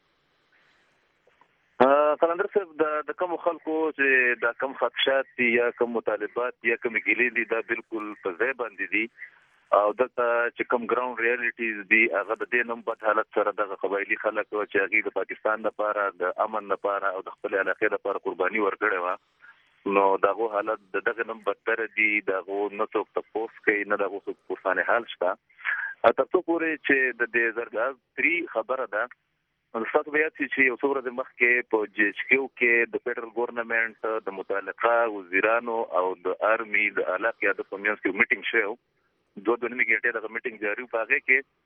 قلندر صاحب د کوم خلکو چې د کوم خدشات یا کوم مطالبات یا کوم ګیلې دي دا بالکل په ځای باندې دي او دلته چې کوم ګراوند ریالټیز دي هغه د دې نوم بد حالت سره دغه قبایلي خلک چې هغه د پاکستان لپاره د امن لپاره او د خپل علاقې لپاره قرباني ورکړې و نو دغه حالت دغه نوم بدتر دي. دغه نو څوک تاسو کوي نه دغه څوک پوښتنه حل شته. تاسو پورې چې د دې زرګاز تری خبره ده نو تاسو بیا چې یو څو ورځې مخکې په جی ایچ کیو کې د فدرال ګورنمنت د متعلقه وزیرانو او د آرمي د اعلی قیادت په منځ کې میټینګ شو. دوه دوه نیمه غنټې د میټینګ جاری په هغه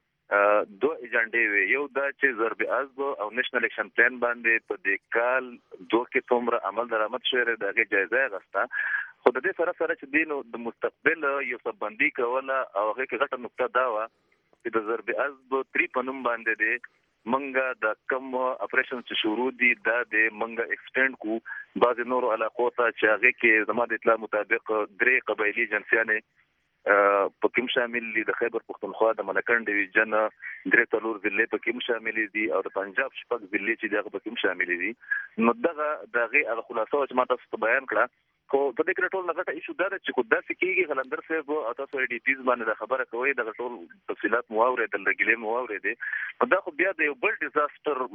کې دوه ایجنډې وي. یو دا چې ضرب عزب او نېشنل اکشن پلان باندې په دې کال دوه کې څومره عمل درآمد شوی دغه جایزه غوښته. خو د دې سره سره چې دینو د مستقبل یو څه بندي کوله او هغه کې غټه نقطه دا و چې د ضرب عزب تری پنوم باندې دی منګه د کم اپریشن چې شروع دي دا د منګه ایکسټند کو بعض نورو علاقو ته چې هغه کې زموږ د اطلاع مطابق درې قبایلی جنسیانه په کوم شامل دي د خیبر پختونخوا د ملکن ډیویژن درې تلور ضلع په کوم شامل دي او د پنجاب شپږ ضلع چې دغه په کوم شامل دي. نو دغه دغه هغه خلاصو چې ما تاسو ته بیان کړه خو په دې کې ټول نغټه ایشو دا چې کو داسې کیږي غلندر صاحب او تاسو ای ډی پیز باندې خبره کوي د ټول تفصيلات مواورې د لګلې مواورې دي. دا خو بیا د یو بل ډیزاستر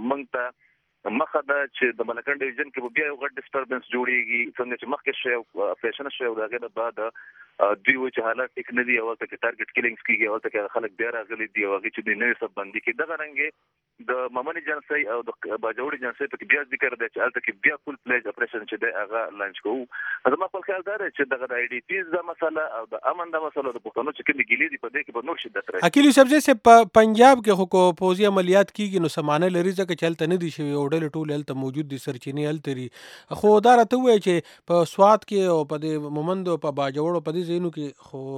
منګ مخه دا چې د ملکن ډیویژن کې بیا یو غټ ډیسټربنس جوړیږي څنګه چې مخکې شو اپریشن شو دغه د بعد دوی و چې حالات ټیک نه دي او ته کې ټارګټ کیلینګز کیږي او ته کې خلک بیا راغلي دي او هغه چې د نوې سب باندې کې دغه رنګ د مامنی جنسي او د باجوړي جنسي په کې بیا ذکر دی چې الته کې بیا فول پلیج اپریشن چې دی هغه لانچ کوو. زما په خیال دا چې دغه د ای ډی پیز د مسله او د امن د مسله د پښتنو چې کومې ګیلې دي په دې کې په نور شدت راځي. اکیلی سبزی سے پنجاب کې خو کو پوزي عملیات کیږي نو سمانه لري ځکه چې الته نه دي شوی او ډېر ټول الته موجود دي سرچینې التري. خو دا راته وایي چې په سواد کې او په د مومند او په باجوړ په دې زینو کې خو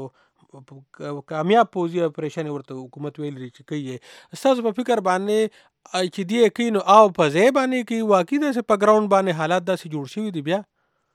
کامیاب پوزي اپریشن ورته حکومت ویل لري چې کوي. تاسو په فکر باندې چې دی کینو او په ځای باندې کې واقعي د په ګراوند باندې حالات داسې جوړ شوي دي بیا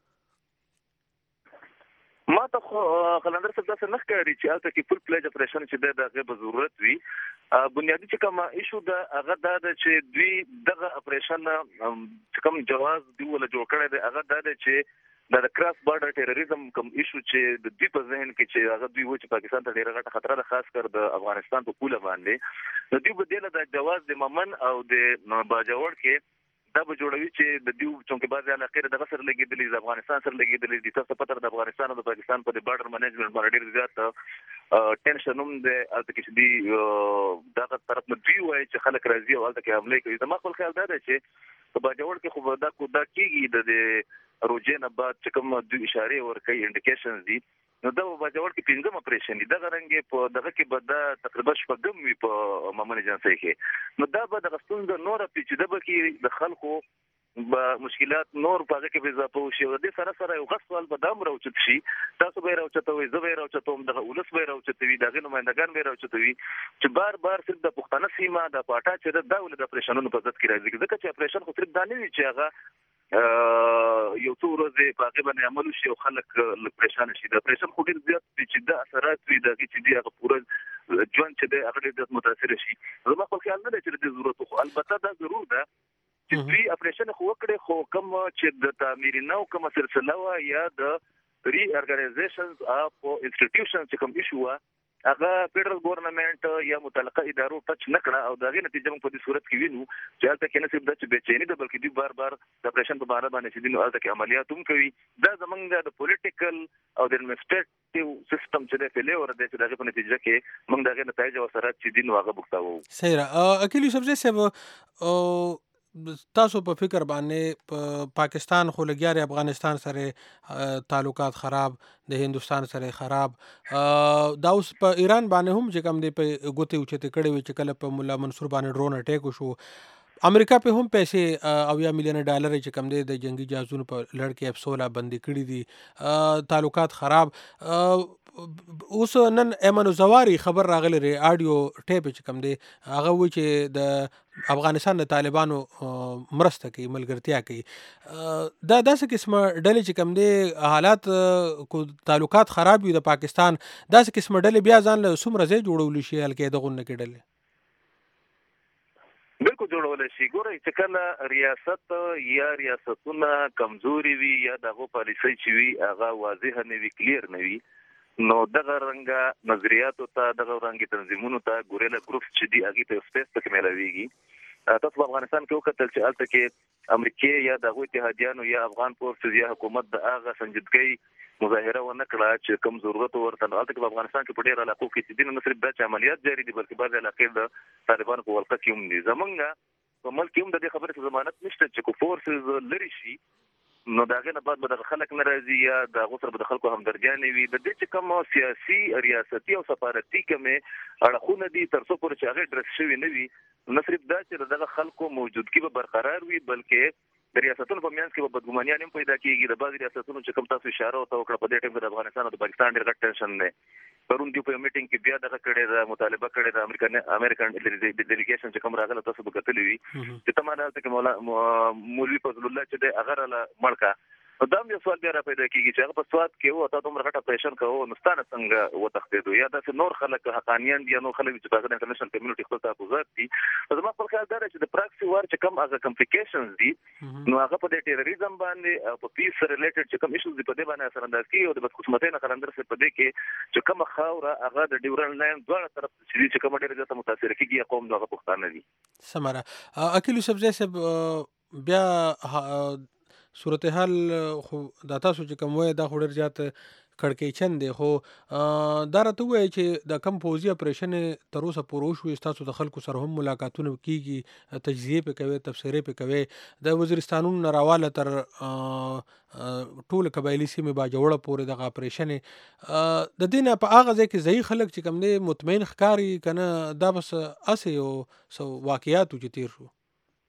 ما ته خو قلندر صاحب داسې نه ښکاري چې هلته کې فول پلیج اپریشن چې دی د هغې به ضرورت وي. بنیادي چې کومه ایشو ده هغه دا ده چې دوی دغه اپریشن چې کوم جواز دوی وله جوړ کړی دی هغه دا دی چې دا د کراس بارډر ټیرریزم کوم ایشو چې د دوی په ذهن کې چې هغه دوی و چې پاکستان ته ډېره غټه خطره ده خاص کر د افغانستان په پوله باندې نو دوی به دې له د جواز د ممن او د باجوړ کې دا به جوړوي چې د دیو چونکې بعضې علاقې د غسر لګېدلې د افغانستان سره لګېدلې دي. تاسو پته د افغانستان او د پاکستان په د بارډر منیجمنټ باندې ډېر زیات ټینشن هم دی. هلته کې چې دوی دغه طرف نه دوی وایي چې خلک راځي او هلته کې حملې کوي. زما خپل خیال دا دی چې په باجوړ کې خو دا دا کېږي د روجې نه بعد چې کوم دوی اشارې ورکوي انډیکیشنز دي نو دا په باجوړ کې پنځم اپریشن دي. دغه رنګې په دغه کې به دا تقریبا شپږم وي په مامن ایجنسۍ کې نو دا به دغه ستونزه نوره پیچیده به کړي د خلکو به مشکلات نور په هغه کې به اضافه وشي. د دې سره سره یو غټ سوال به دا هم راوچت شي تاسو به یې راوچتوئ زه به یې راوچتوم دغه ولس به یې راوچتوي د هغې نمایندګان به یې راوچتوي چې بار بار صرف د پښتانه سیمه د پاټا چې ده دا ولې د اپریشنونو په ضد کې راځي ځکه چې اپریشن خو صرف دا نه وي چې هغه یو څو ورځې په هغې باندې عمل وشي او خلک لږ پریشانه شي. د اپریشن خو ډېر زیات دي چې دا اثرات وي د هغې چې دي هغه پوره ژوند چې دی هغه ډېر زیات متاثره شي. زما خپل خیال نه دی چې د دې ضرورت خو البته دا ضرور ده چې دوی اپریشن خو وکړي خو کوم چې د تعمیري نو کومه سلسله وه یا د ری ارګنایزیشنز اف انسټیټیوشنز چې کوم ایشو وه هغه فدرال ګورنمنت یا متعلقه ادارو ټچ نه کړه او دغه نتیجه موږ په دې صورت کې وینو چې هلته کې نه صرف د بېچینی ده بلکې دوی بار بار د اپریشن په باره باندې چې دي نو هلته کې عملیات هم کوي. دا زمونږ د پولیټیکل او د انویسټیټیو سیستم چې دی فیلور دی چې دغه په نتیجه کې موږ دغه نتایج او اثرات چې دي نو هغه بوختاوو. صحیح را اکیل یوسف زی صاحب تاسو په فکر باندې په پاکستان خو لګیاري افغانستان سره تعلقات خراب د هندستان سره خراب دا اوس په ایران باندې هم چې کوم دی په ګوتې اوچتې کړې وي چې کله په مولا منصور باندې ډرون اٹیک وشو امریکا په هم پیسې اویا میلیون ډالر چې کوم دی د جنگي جهازونو په لړ کې اف سولہ بندي کړي دي تعلقات خراب. اوس نن ایمن زواری خبر راغلی ری آډیو ټیپ چې کوم دی هغه و چې د افغانستان د طالبانو مرسته کوي ملګرتیا کوي. دا داسې قسمه ډلې چې کوم دی حالات کو تعلقات خراب وي د پاکستان داسې قسمه ډلې بیا ځان له څومره ځای جوړولی شي الکه دغه نه کېدل بالکل جوړول شي. ګورئ چې کله ریاست یا ریاستونه کمزوري وي یا دغه پالیسي چې وي هغه واضح نه وي کلیر نه وي نو دغه رنګه نظریاتو ته دغه رنګي تنظیمونو ته ګوریلا ګروپس چې دي هغه ته سپیس پکې ملاويږي. تاسو په افغانستان کې وکتل چې الته کې امریکای یا دغه اتحادیانو یا افغان فورسز یا حکومت د هغه سنجیدګۍ مظاهره ونه کړه چې کوم ضرورت ورته الته کې په افغانستان کې په ډیر علاقو کې چې دین نه صرف د عملیات جاری دي بلکې بعض علاقې د طالبانو په ولقه کې هم دي. زمونږ په ملک کې هم د دې خبرې ضمانت نشته چې کو فورسز لري شي نو داغه نه بعد به د خلک ناراضي یا د غوسر به د خلکو همدردیان وي. د دې چې کوم سیاسي ریاستي او سفارتي کومه اړخونه دي تر څو پورې چې هغه درس شوی نه وي نو صرف دا چې دغه خلکو موجودګي به برقرار وي بلکې د ریاستونو په میانس کې به بدګمانیان هم پیدا کیږي. د بعض ریاستونو چې کوم تاسو اشاره وکړه په دې ټیم کې د افغانستان او د پاکستان ډېر غټ ټینشن دی. پرون دی په میټینګ کې بیا دغه کړي د مطالبه کړي د امریکن امریکن ډیلیګیشن چې کوم راغله تاسو به کتلې وي چې تمام حالت کې مولا مولوی فضل الله چې د هغه له مړکا دا هم یو سوال بیا را پیدا کیږي چې هغه په سواد کې وو تاسو عمر غټه پریشن کوو نستانه څنګه وتښتېدو یا د نور خلک حقانیان دي نو خلک چې په انټرنیشنل کمیونټي خپل تحفظات دي. زما خپل خیال دا چې د پراکسي وار چې کوم هغه کمپلیکیشنز دي نو هغه په د ټیرریزم باندې او په پیس ریلیټډ چې کوم ایشوز دي په دې باندې اثر انداز کوي او د بدقسمتۍ نه خلندر څخه په دې کې چې کوم خاوره هغه د ډیورل لاین دواړه طرف چې کوم ډېر زیاته متاثر کیږي قوم دغه پښتانه دي. سمره اکیل یوسف زی صاحب بیا صورتحال خو دا تاسو چې کوم وای دا خوري زیات کړکېچن دی خو دا راته وایي چې د کم پوزي اپریشن تر اوسه پوره شوې تاسو د خلکو سره هم ملاقاتونه کیږي تجزیه په کوي تفسیرې په کوي د وزیرستانونو نه راواله تر ټول قبایلی سیمه با جوړه پورې د اپریشن د دینه په هغه ځای کې ځای خلک چې کوم دی مطمئن ښکاری کنه دا بس اسه یو سو واقعیات چې تیر شو.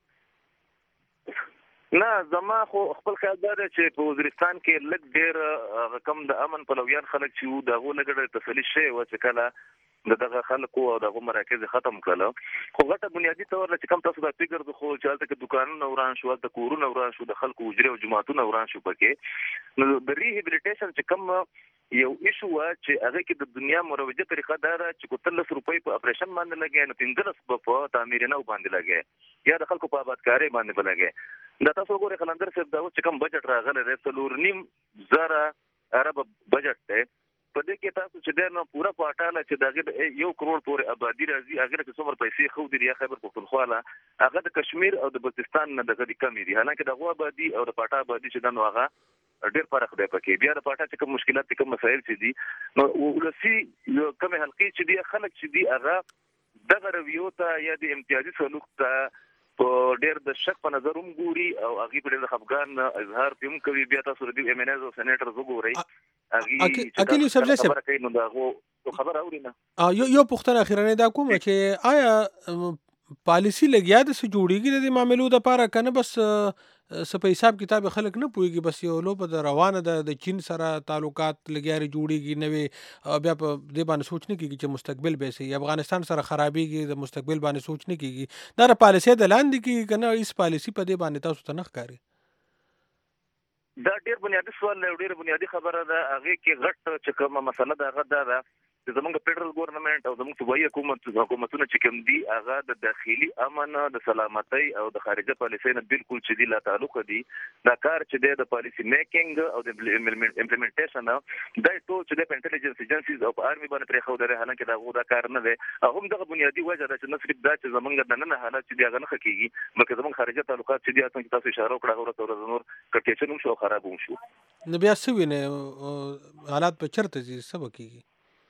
نه زما خو خپل خیال دا چې په وزیرستان کې لږ ډېر کم د امن پلویان خلک چې دغه لګړه تسلی شي و چې کله دغه خلکو او دغه مراکز ختم کړه خو غټه بنیادی تور چې کم تاسو د فکر د خو چې البته دکانونه وران شو د کورونه وران شو د خلکو اجره او جماعتونه وران شو پکې نو د ریهابلیټیشن چې کم یو ایشو وا چې هغه کې د دنیا مروجه طریقه دار چې کوتلس روپۍ په اپریشن باندې لګي نو پنځلس په تعمیر نه باندې لګي یا د خلکو په آبادکاري باندې بلګي. دا تاسو ګورئ خلندر صاحب دا چې کوم بجټ راغلی دی څلور نیم زره عرب بجټ دی په دې کې تاسو چې دا نو پوره پټاله چې دغه یو کروڑ پورې آبادی راځي هغه کې څومره پیسې خو دی یا خبر پښتونخوا هغه د کشمیر او د بلوچستان نه دغه کمی دي حالانکه دغه آبادی او د پټا آبادی چې دا نو هغه ډېر فرق دی پکې بیا د پټا چې کوم مشکلات کوم مسایل چې دي نو ولسی کوم حلقې چې دي خلک چې دي هغه دغه رویو ته یا د امتیازي سلوک ته په ډېر د شک په نظر هم ګوري او هغه په ډېر خفګان اظهار هم کوي. بیا تاسو د ایم ان ایز او سېنیټر وګورئ هغه اکیل یوسف زی صاحب خبره کوي نو دا خبر اوري نه یو یو پښتنه اخیرانه دا کوم چې آیا پالیسی لګیا د څه جوړیږي د معاملو د پاره کنه بس څه په حساب کتاب خلک نه پويږي بس یو لو په روانه د چین سره تعلقات لګیاري جوړیږي نوې بیا په دې باندې سوچ نه کیږي چې مستقبل به سي افغانستان سره خرابيږي د مستقبل باندې سوچ نه کیږي دا پالیسی د لاندې کې کنه اس پالیسی په دې باندې تاسو ته نه ښکاري. دا ډېر بنیادی سوال دی ډېر بنیادی خبره ده هغه کې غټ چې کومه مسله ده هغه ده زمونږ فدرال ګورنمنت او زمونږ صوبایي حکومت حکومتونه چې کوم دي هغه د داخلي امن د سلامتۍ او د خارجه پالیسۍ نه بالکل چې دي لا تعلق دي دا کار چې دی د پالیسي میکینګ او د امپلیمنټیشن دا ټول چې د انټيليجنس ایجنسیز او آرمي باندې پرې خو درې حالانکه دا غوډه کار نه دی هم دغه بنیادی وجه ده چې نه صرف دا چې زمونږ د نن حالات چې دی هغه نه خکېږي بلکې زمونږ خارجه تعلقات چې دي تاسو تاسو اشاره وکړه ورته ورته نور کټیشن هم شو خراب هم شو نو بیا څه وینې حالات په چرته دي څه کېږي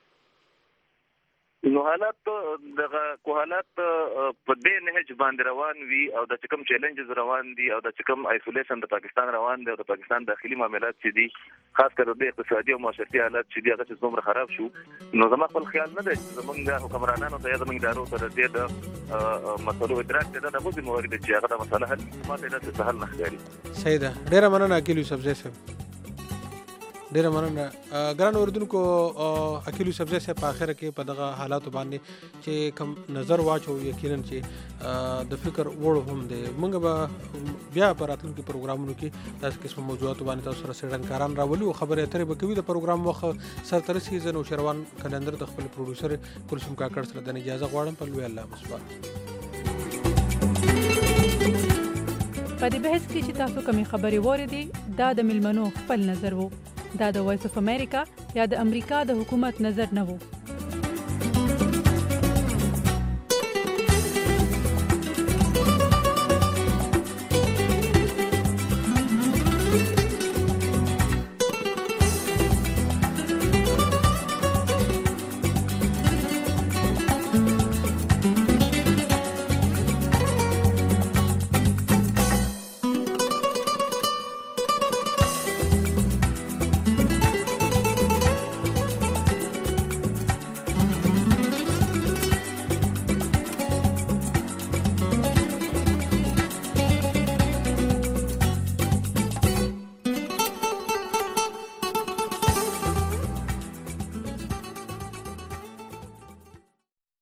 نو حالات دغه کو حالات په دې نهج باندې روان وي او د کوم چیلنجز روان دي او د کوم آیسولیشن د پاکستان روان دي او د پاکستان داخلي معاملات چې دي خاص کر د اقتصادي او معاشرتي حالات چې دي هغه چې څومره خراب شو نو زما خپل خیال نه دی زمونږ حکمرانانو ته زمونږ ادارو سره دې د مسلو ادراک ته د موږ موارد چې هغه د مسله حل ماته د سهل نه ښکاري صحیح ده ډیره مننه اکیل یوسف زی صاحب ډیره مننه ګران اوریدونکو اکیل یوسف زی صاحب په اخر کې په دغه حالاتو باندې چې کوم نظر واچو یقینا چې د فکر وړ هم دی موږ به بیا په راتلونکي پروګرامونو کې داسې قسم موضوعات باندې تاسو سره څېړنکاران راولو خبرې اترې به کوي د پروګرام وخت سرته رسي زه نوشیروان کلندر د خپل پروډوسر کلثوم کاکړ سره د اجازه غواړم په لوی الله مسبا په دې بحث کې چې تاسو کومې خبرې واورېدې دا د ملمنو خپل نظر وو دا د وایس اف امریکا یا د امریکا د حکومت نظر نه وو